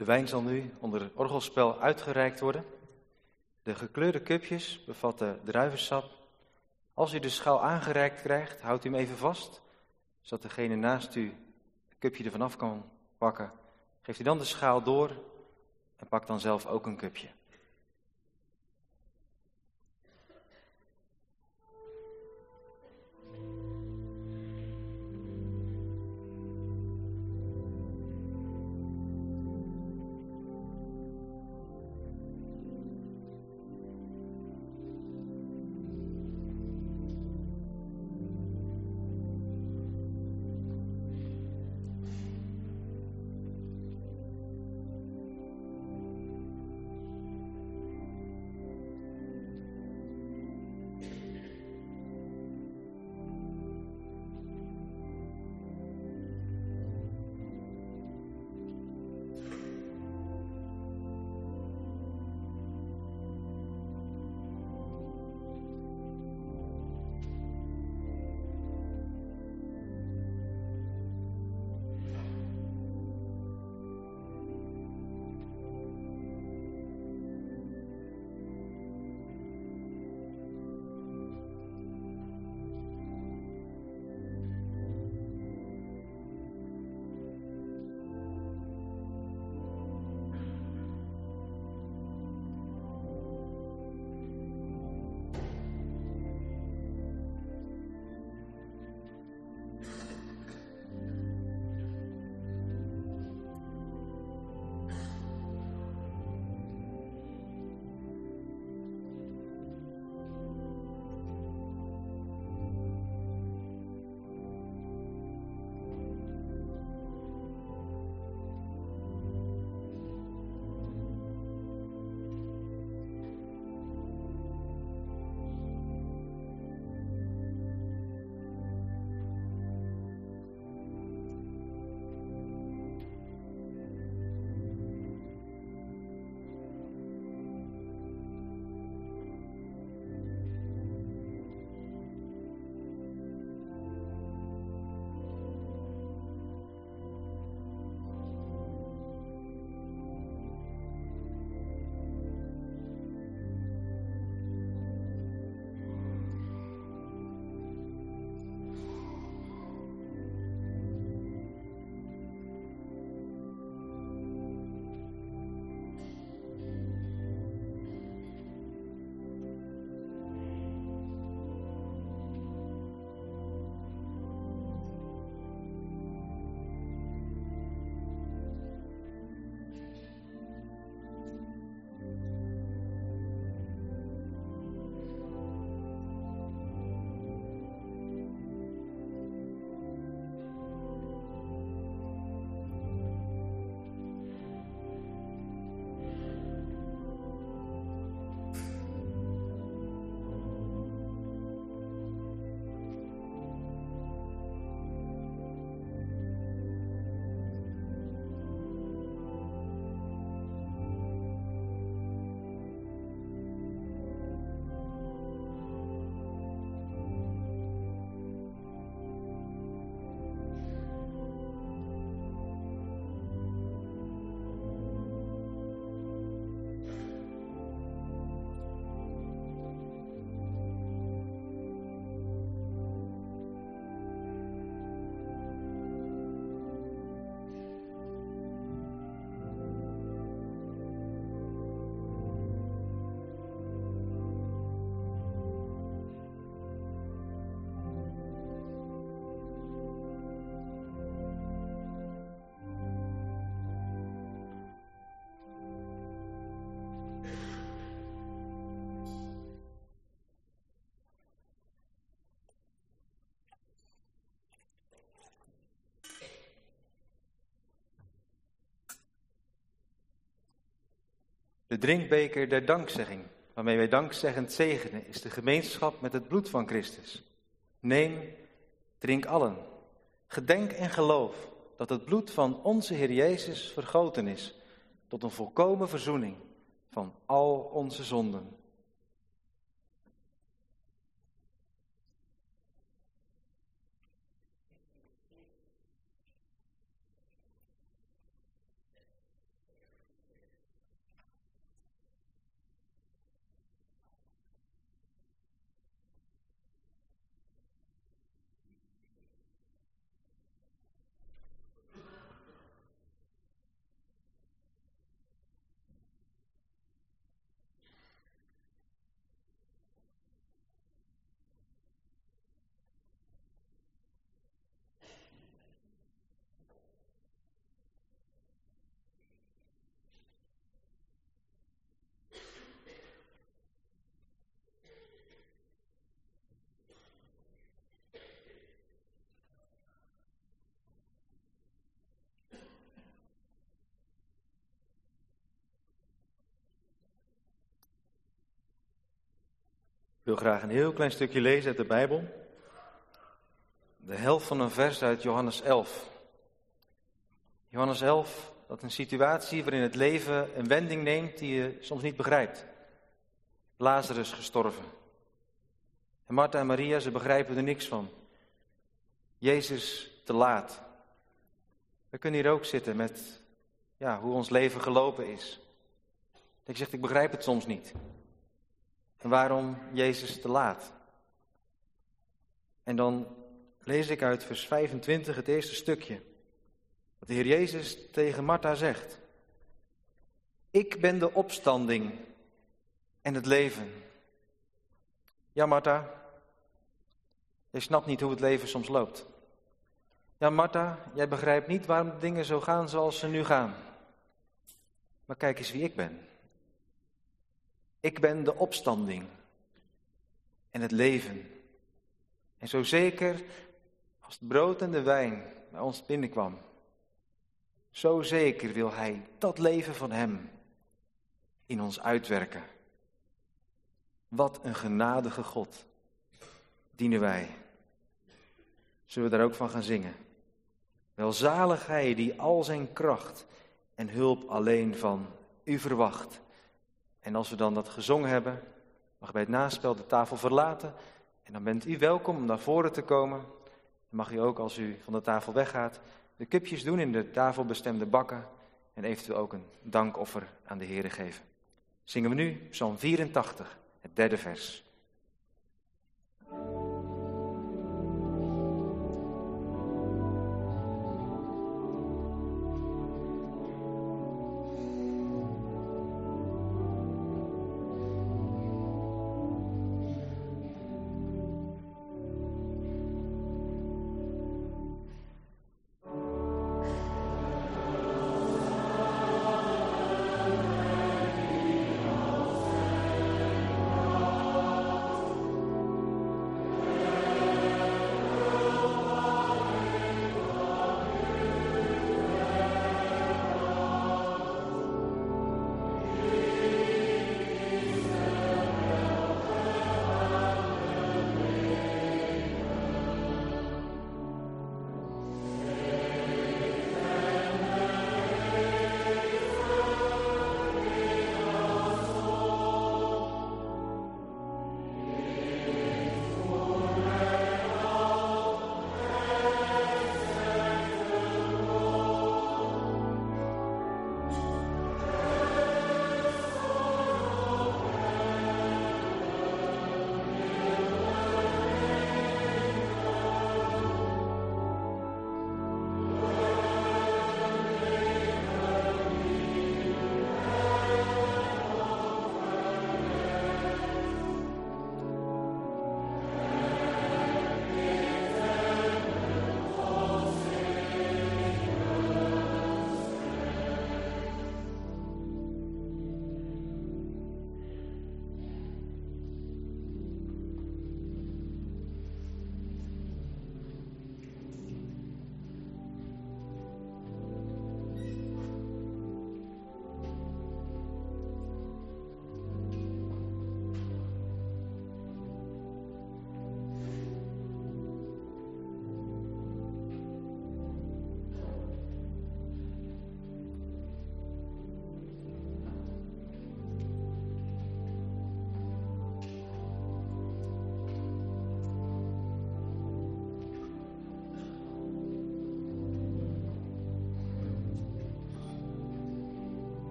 De wijn zal nu onder het orgelspel uitgereikt worden. De gekleurde cupjes bevatten druivensap. Als u de schaal aangereikt krijgt, houdt u hem even vast, zodat degene naast u het cupje ervan af kan pakken. Geeft u dan de schaal door en pak dan zelf ook een cupje. De drinkbeker der dankzegging, waarmee wij dankzeggend zegenen, is de gemeenschap met het bloed van Christus. Neem, drink allen. Gedenk en geloof dat het bloed van onze Heer Jezus vergoten is tot een volkomen verzoening van al onze zonden. wil graag een heel klein stukje lezen uit de Bijbel. De helft van een vers uit Johannes 11. Johannes 11, dat is een situatie waarin het leven een wending neemt die je soms niet begrijpt. Lazarus gestorven. En Martha en Maria, ze begrijpen er niks van. Jezus te laat. We kunnen hier ook zitten met hoe ons leven gelopen is. Ik zeg, ik begrijp het soms niet. En waarom Jezus te laat? En dan lees ik uit vers 25 het eerste stukje. Dat de Heer Jezus tegen Martha zegt. Ik ben de opstanding en het leven. Ja, Martha, je snapt niet hoe het leven soms loopt. Ja, Martha, jij begrijpt niet waarom de dingen zo gaan zoals ze nu gaan. Maar kijk eens wie ik ben. Ik ben de opstanding en het leven. En zo zeker als het brood en de wijn bij ons binnenkwam, zo zeker wil Hij dat leven van Hem in ons uitwerken. Wat een genadige God dienen wij. Zullen we daar ook van gaan zingen? Welzalig Hij die al zijn kracht en hulp alleen van U verwacht. En als we dan dat gezongen hebben, mag bij het naspel de tafel verlaten. En dan bent u welkom om naar voren te komen. Dan mag u ook, als u van de tafel weggaat, de cupjes doen in de tafelbestemde bakken. En eventueel ook een dankoffer aan de Heere geven. Zingen we nu Psalm 84, het 3e vers.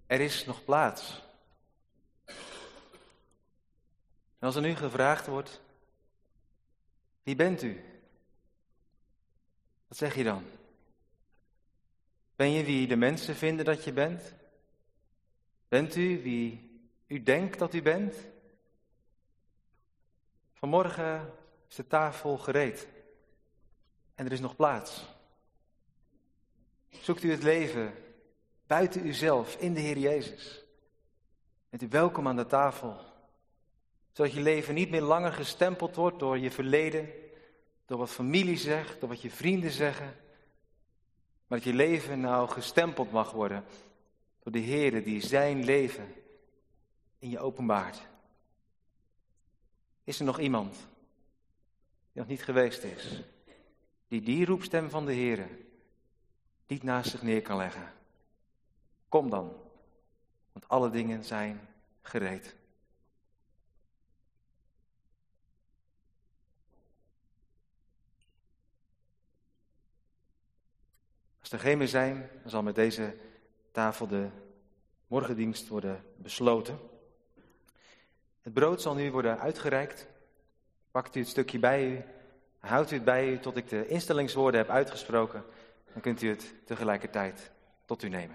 er is nog plaats. En als er nu gevraagd wordt, wie bent u? Wat zeg je dan? Ben je wie de mensen vinden dat je bent? Bent u wie u denkt dat u bent? Vanmorgen is de tafel gereed en er is nog plaats. Zoekt u het leven buiten uzelf, in de Heer Jezus. Bent u welkom aan de tafel, zodat je leven niet meer langer gestempeld wordt door je verleden, door wat familie zegt, door wat je vrienden zeggen, maar dat je leven nou gestempeld mag worden door de Heer die zijn leven in je openbaart. Is er nog iemand die nog niet geweest is, die roepstem van de Heer niet naast zich neer kan leggen? Kom dan, want alle dingen zijn gereed. Als er geen meer zijn, dan zal met deze tafel de morgendienst worden besloten. Het brood zal nu worden uitgereikt. Pakt u het stukje bij u, houdt u het bij u tot ik de instellingswoorden heb uitgesproken. Dan kunt u het tegelijkertijd tot u nemen.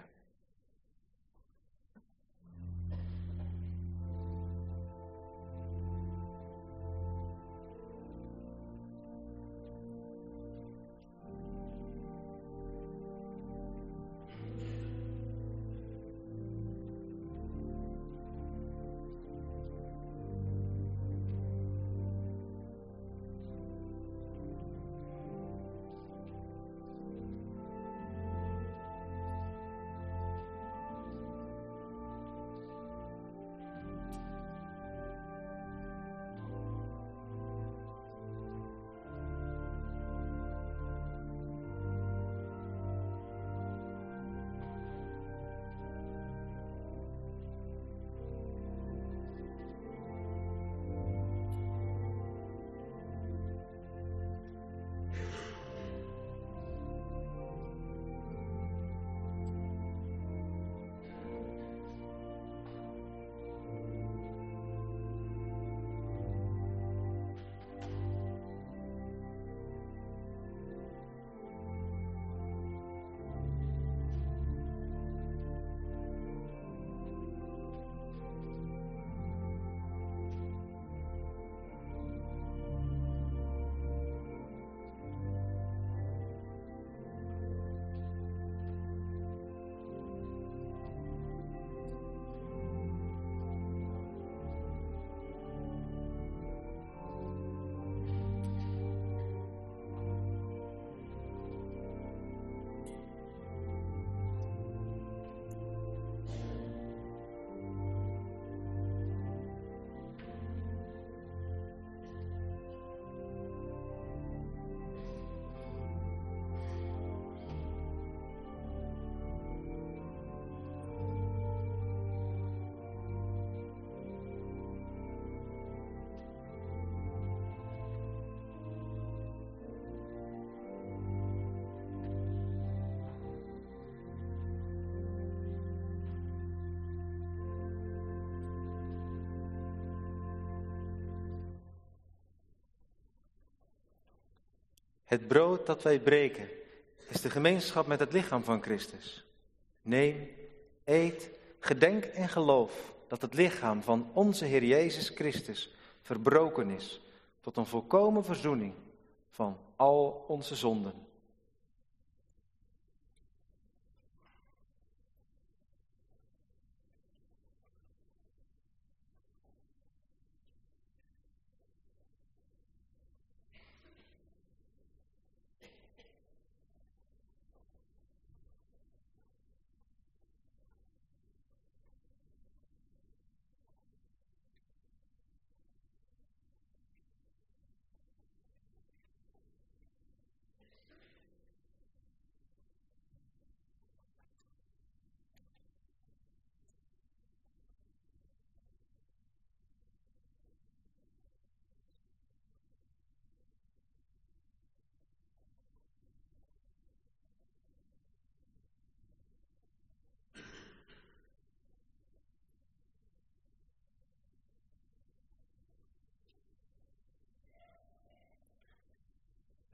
Het brood dat wij breken is de gemeenschap met het lichaam van Christus. Neem, eet, gedenk en geloof dat het lichaam van onze Heer Jezus Christus verbroken is tot een volkomen verzoening van al onze zonden.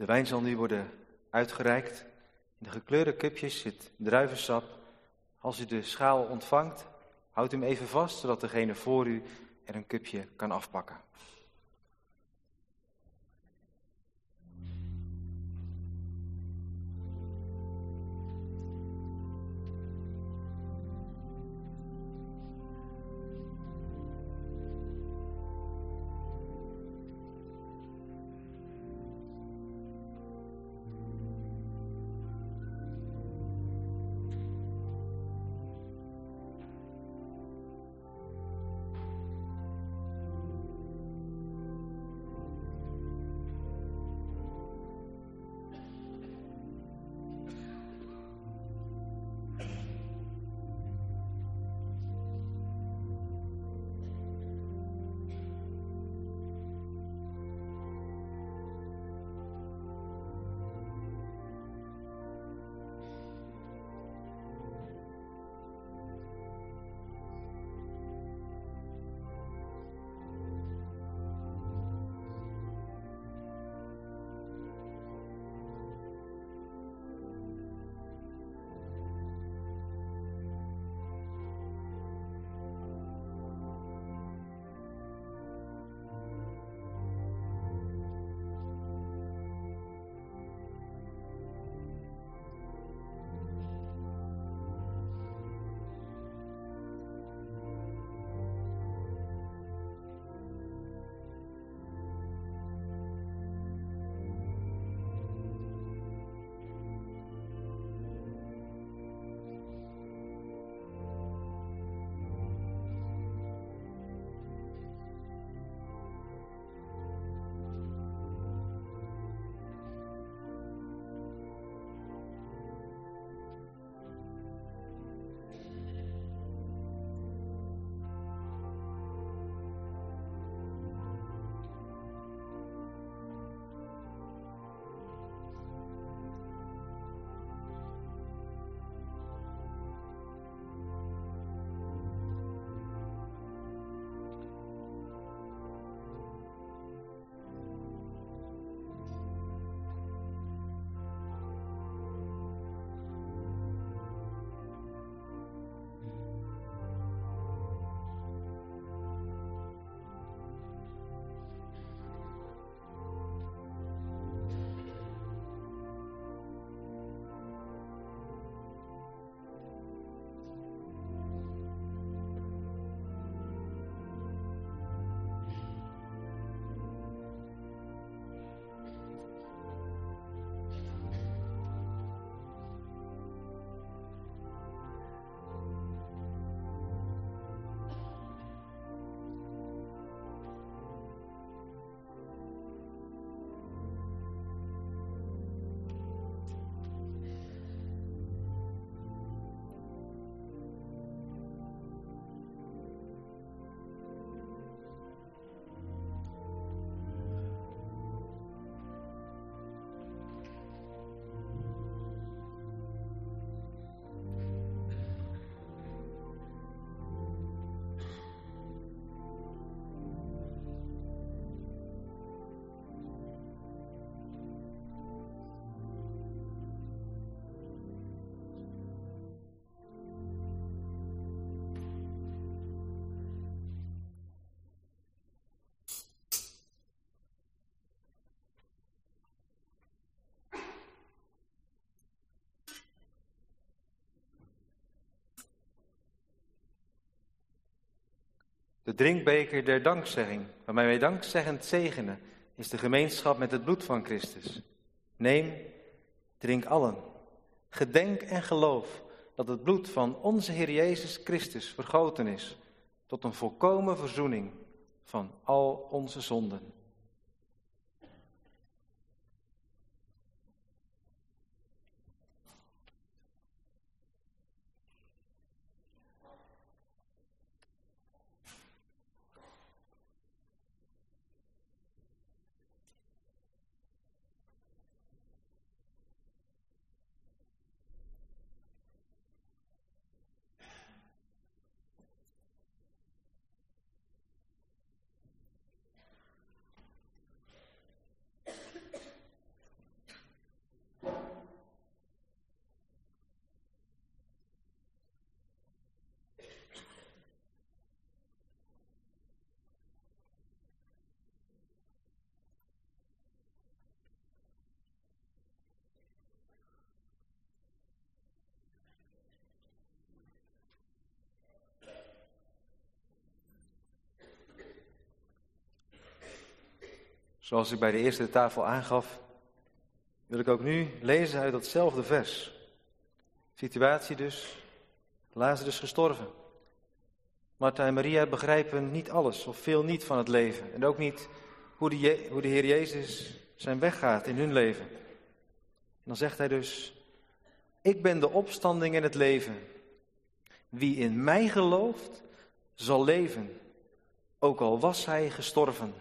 De wijn zal nu worden uitgereikt. In de gekleurde cupjes zit druivensap. Als u de schaal ontvangt, houdt u hem even vast, zodat degene voor u er een cupje kan afpakken. De drinkbeker der dankzegging, waarmee wij dankzeggend zegenen, is de gemeenschap met het bloed van Christus. Neem, drink allen. Gedenk en geloof dat het bloed van onze Heer Jezus Christus vergoten is tot een volkomen verzoening van al onze zonden. Zoals ik bij de eerste tafel aangaf, wil ik ook nu lezen uit datzelfde vers. Situatie dus, Lazarus gestorven. Martha en Maria begrijpen niet alles of veel niet van het leven. En ook niet hoe de Heer Jezus zijn weg gaat in hun leven. En dan zegt hij dus, ik ben de opstanding en het leven. Wie in mij gelooft, zal leven, ook al was hij gestorven.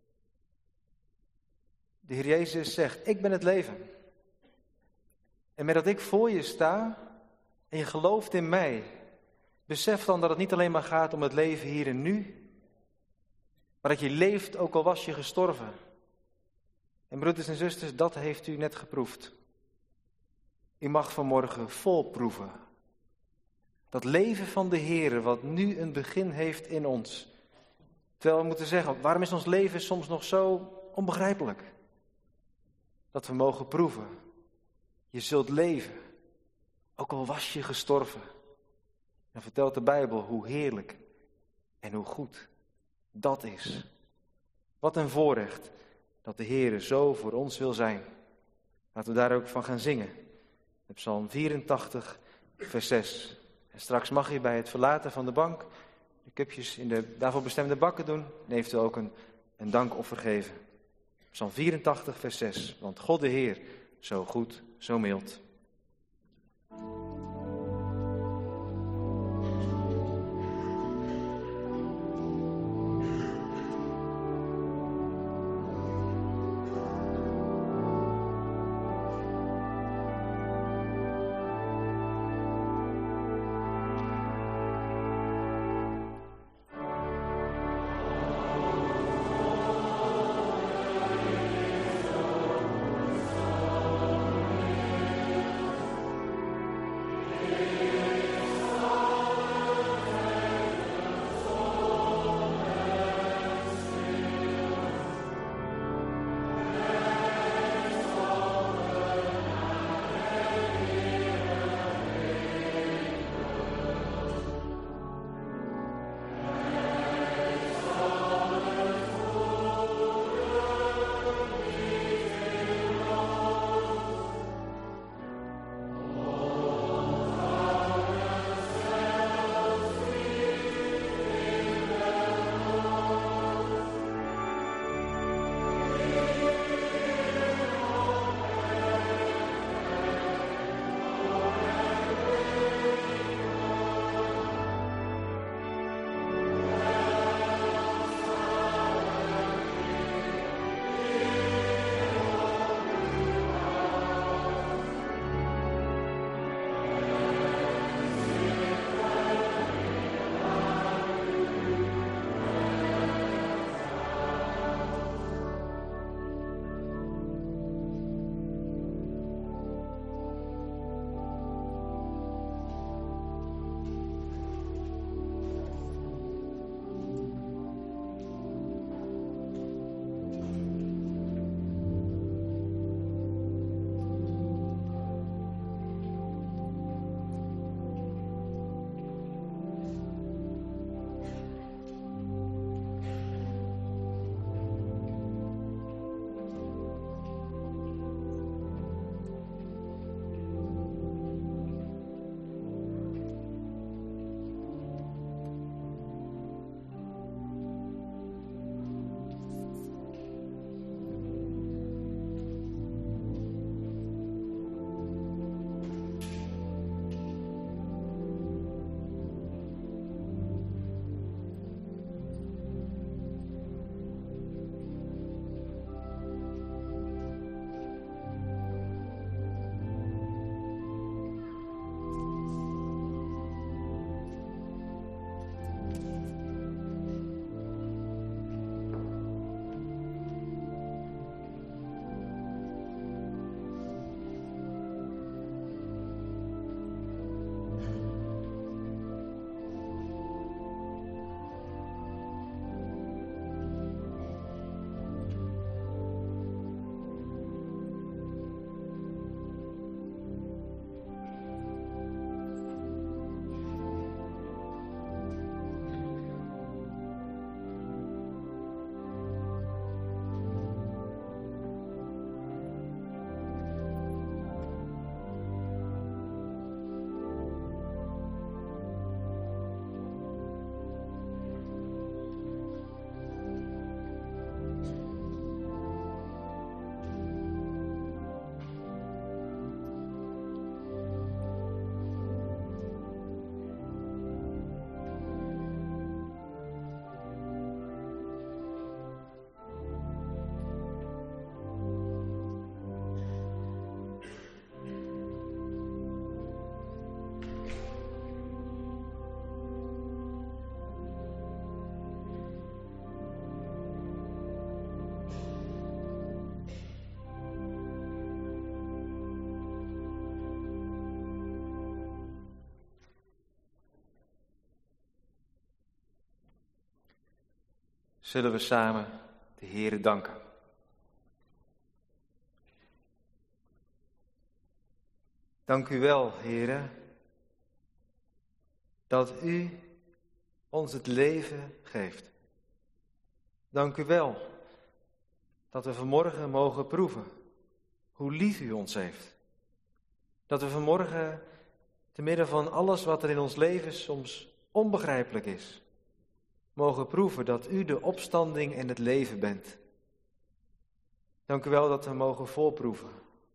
De Heer Jezus zegt, ik ben het leven. En met dat ik voor je sta en je gelooft in mij, besef dan dat het niet alleen maar gaat om het leven hier en nu, maar dat je leeft ook al was je gestorven. En broeders en zusters, dat heeft u net geproefd. U mag vanmorgen volproeven. Dat leven van de Heer, wat nu een begin heeft in ons. Terwijl we moeten zeggen, waarom is ons leven soms nog zo onbegrijpelijk? Dat we mogen proeven. Je zult leven, ook al was je gestorven. En vertelt de Bijbel hoe heerlijk en hoe goed dat is. Wat een voorrecht dat de Heer zo voor ons wil zijn. Laten we daar ook van gaan zingen. Met Psalm 84, vers 6. En straks mag je bij het verlaten van de bank de cupjes in de daarvoor bestemde bakken doen. En eventueel ook een dankoffer geven. Psalm 84, vers 6. Want God de Heer, zo goed, zo mild. zullen we samen de Heere danken. Dank u wel, Heere, dat u ons het leven geeft. Dank u wel dat we vanmorgen mogen proeven hoe lief u ons heeft. Dat we vanmorgen, te midden van alles wat er in ons leven soms onbegrijpelijk is, mogen proeven dat u de opstanding en het leven bent. Dank u wel dat we mogen voorproeven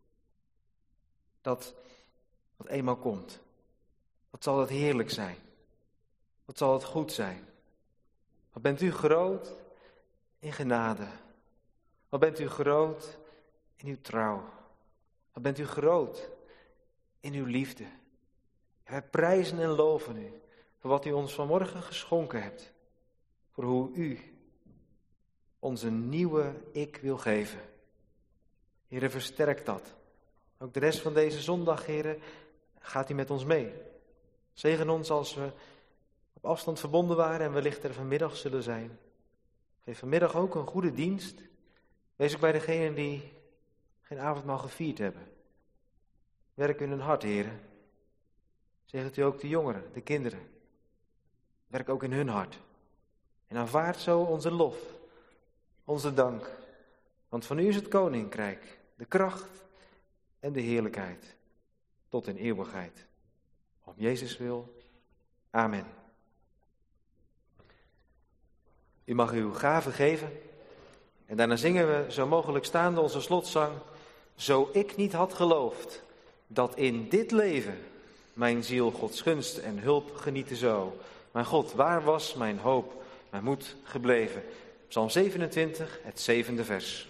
dat wat eenmaal komt. Wat zal het heerlijk zijn? Wat zal het goed zijn? Wat bent u groot in genade? Wat bent u groot in uw trouw? Wat bent u groot in uw liefde? Wij prijzen en loven u voor wat u ons vanmorgen geschonken hebt. Voor hoe u ons een nieuwe ik wil geven. Heere, versterk dat. Ook de rest van deze zondag, Heere, gaat u met ons mee. Zegen ons als we op afstand verbonden waren en wellicht er vanmiddag zullen zijn. Geef vanmiddag ook een goede dienst. Wees ook bij degenen die geen avondmaal gevierd hebben. Werk in hun hart, Heere. Zegent u ook de jongeren, de kinderen. Werk ook in hun hart. En aanvaard zo onze lof, onze dank. Want van u is het koninkrijk, de kracht en de heerlijkheid. Tot in eeuwigheid. Om Jezus wil. Amen. U mag uw gaven geven. En daarna zingen we zo mogelijk staande onze slotzang. Zo ik niet had geloofd dat in dit leven mijn ziel Gods gunst en hulp genieten zou. Mijn God, waar was mijn hoop, mijn moed gebleven? Psalm 27, het 7e vers.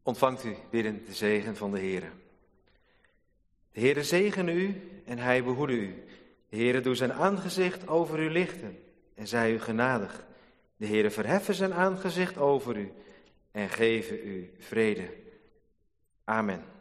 Ontvangt u bidden de zegen van de Heere. De Heere zegene u en hij behoede u. De Heere doe zijn aangezicht over u lichten en zij u genadig. De Heere verheffen zijn aangezicht over u en geven u vrede. Amen.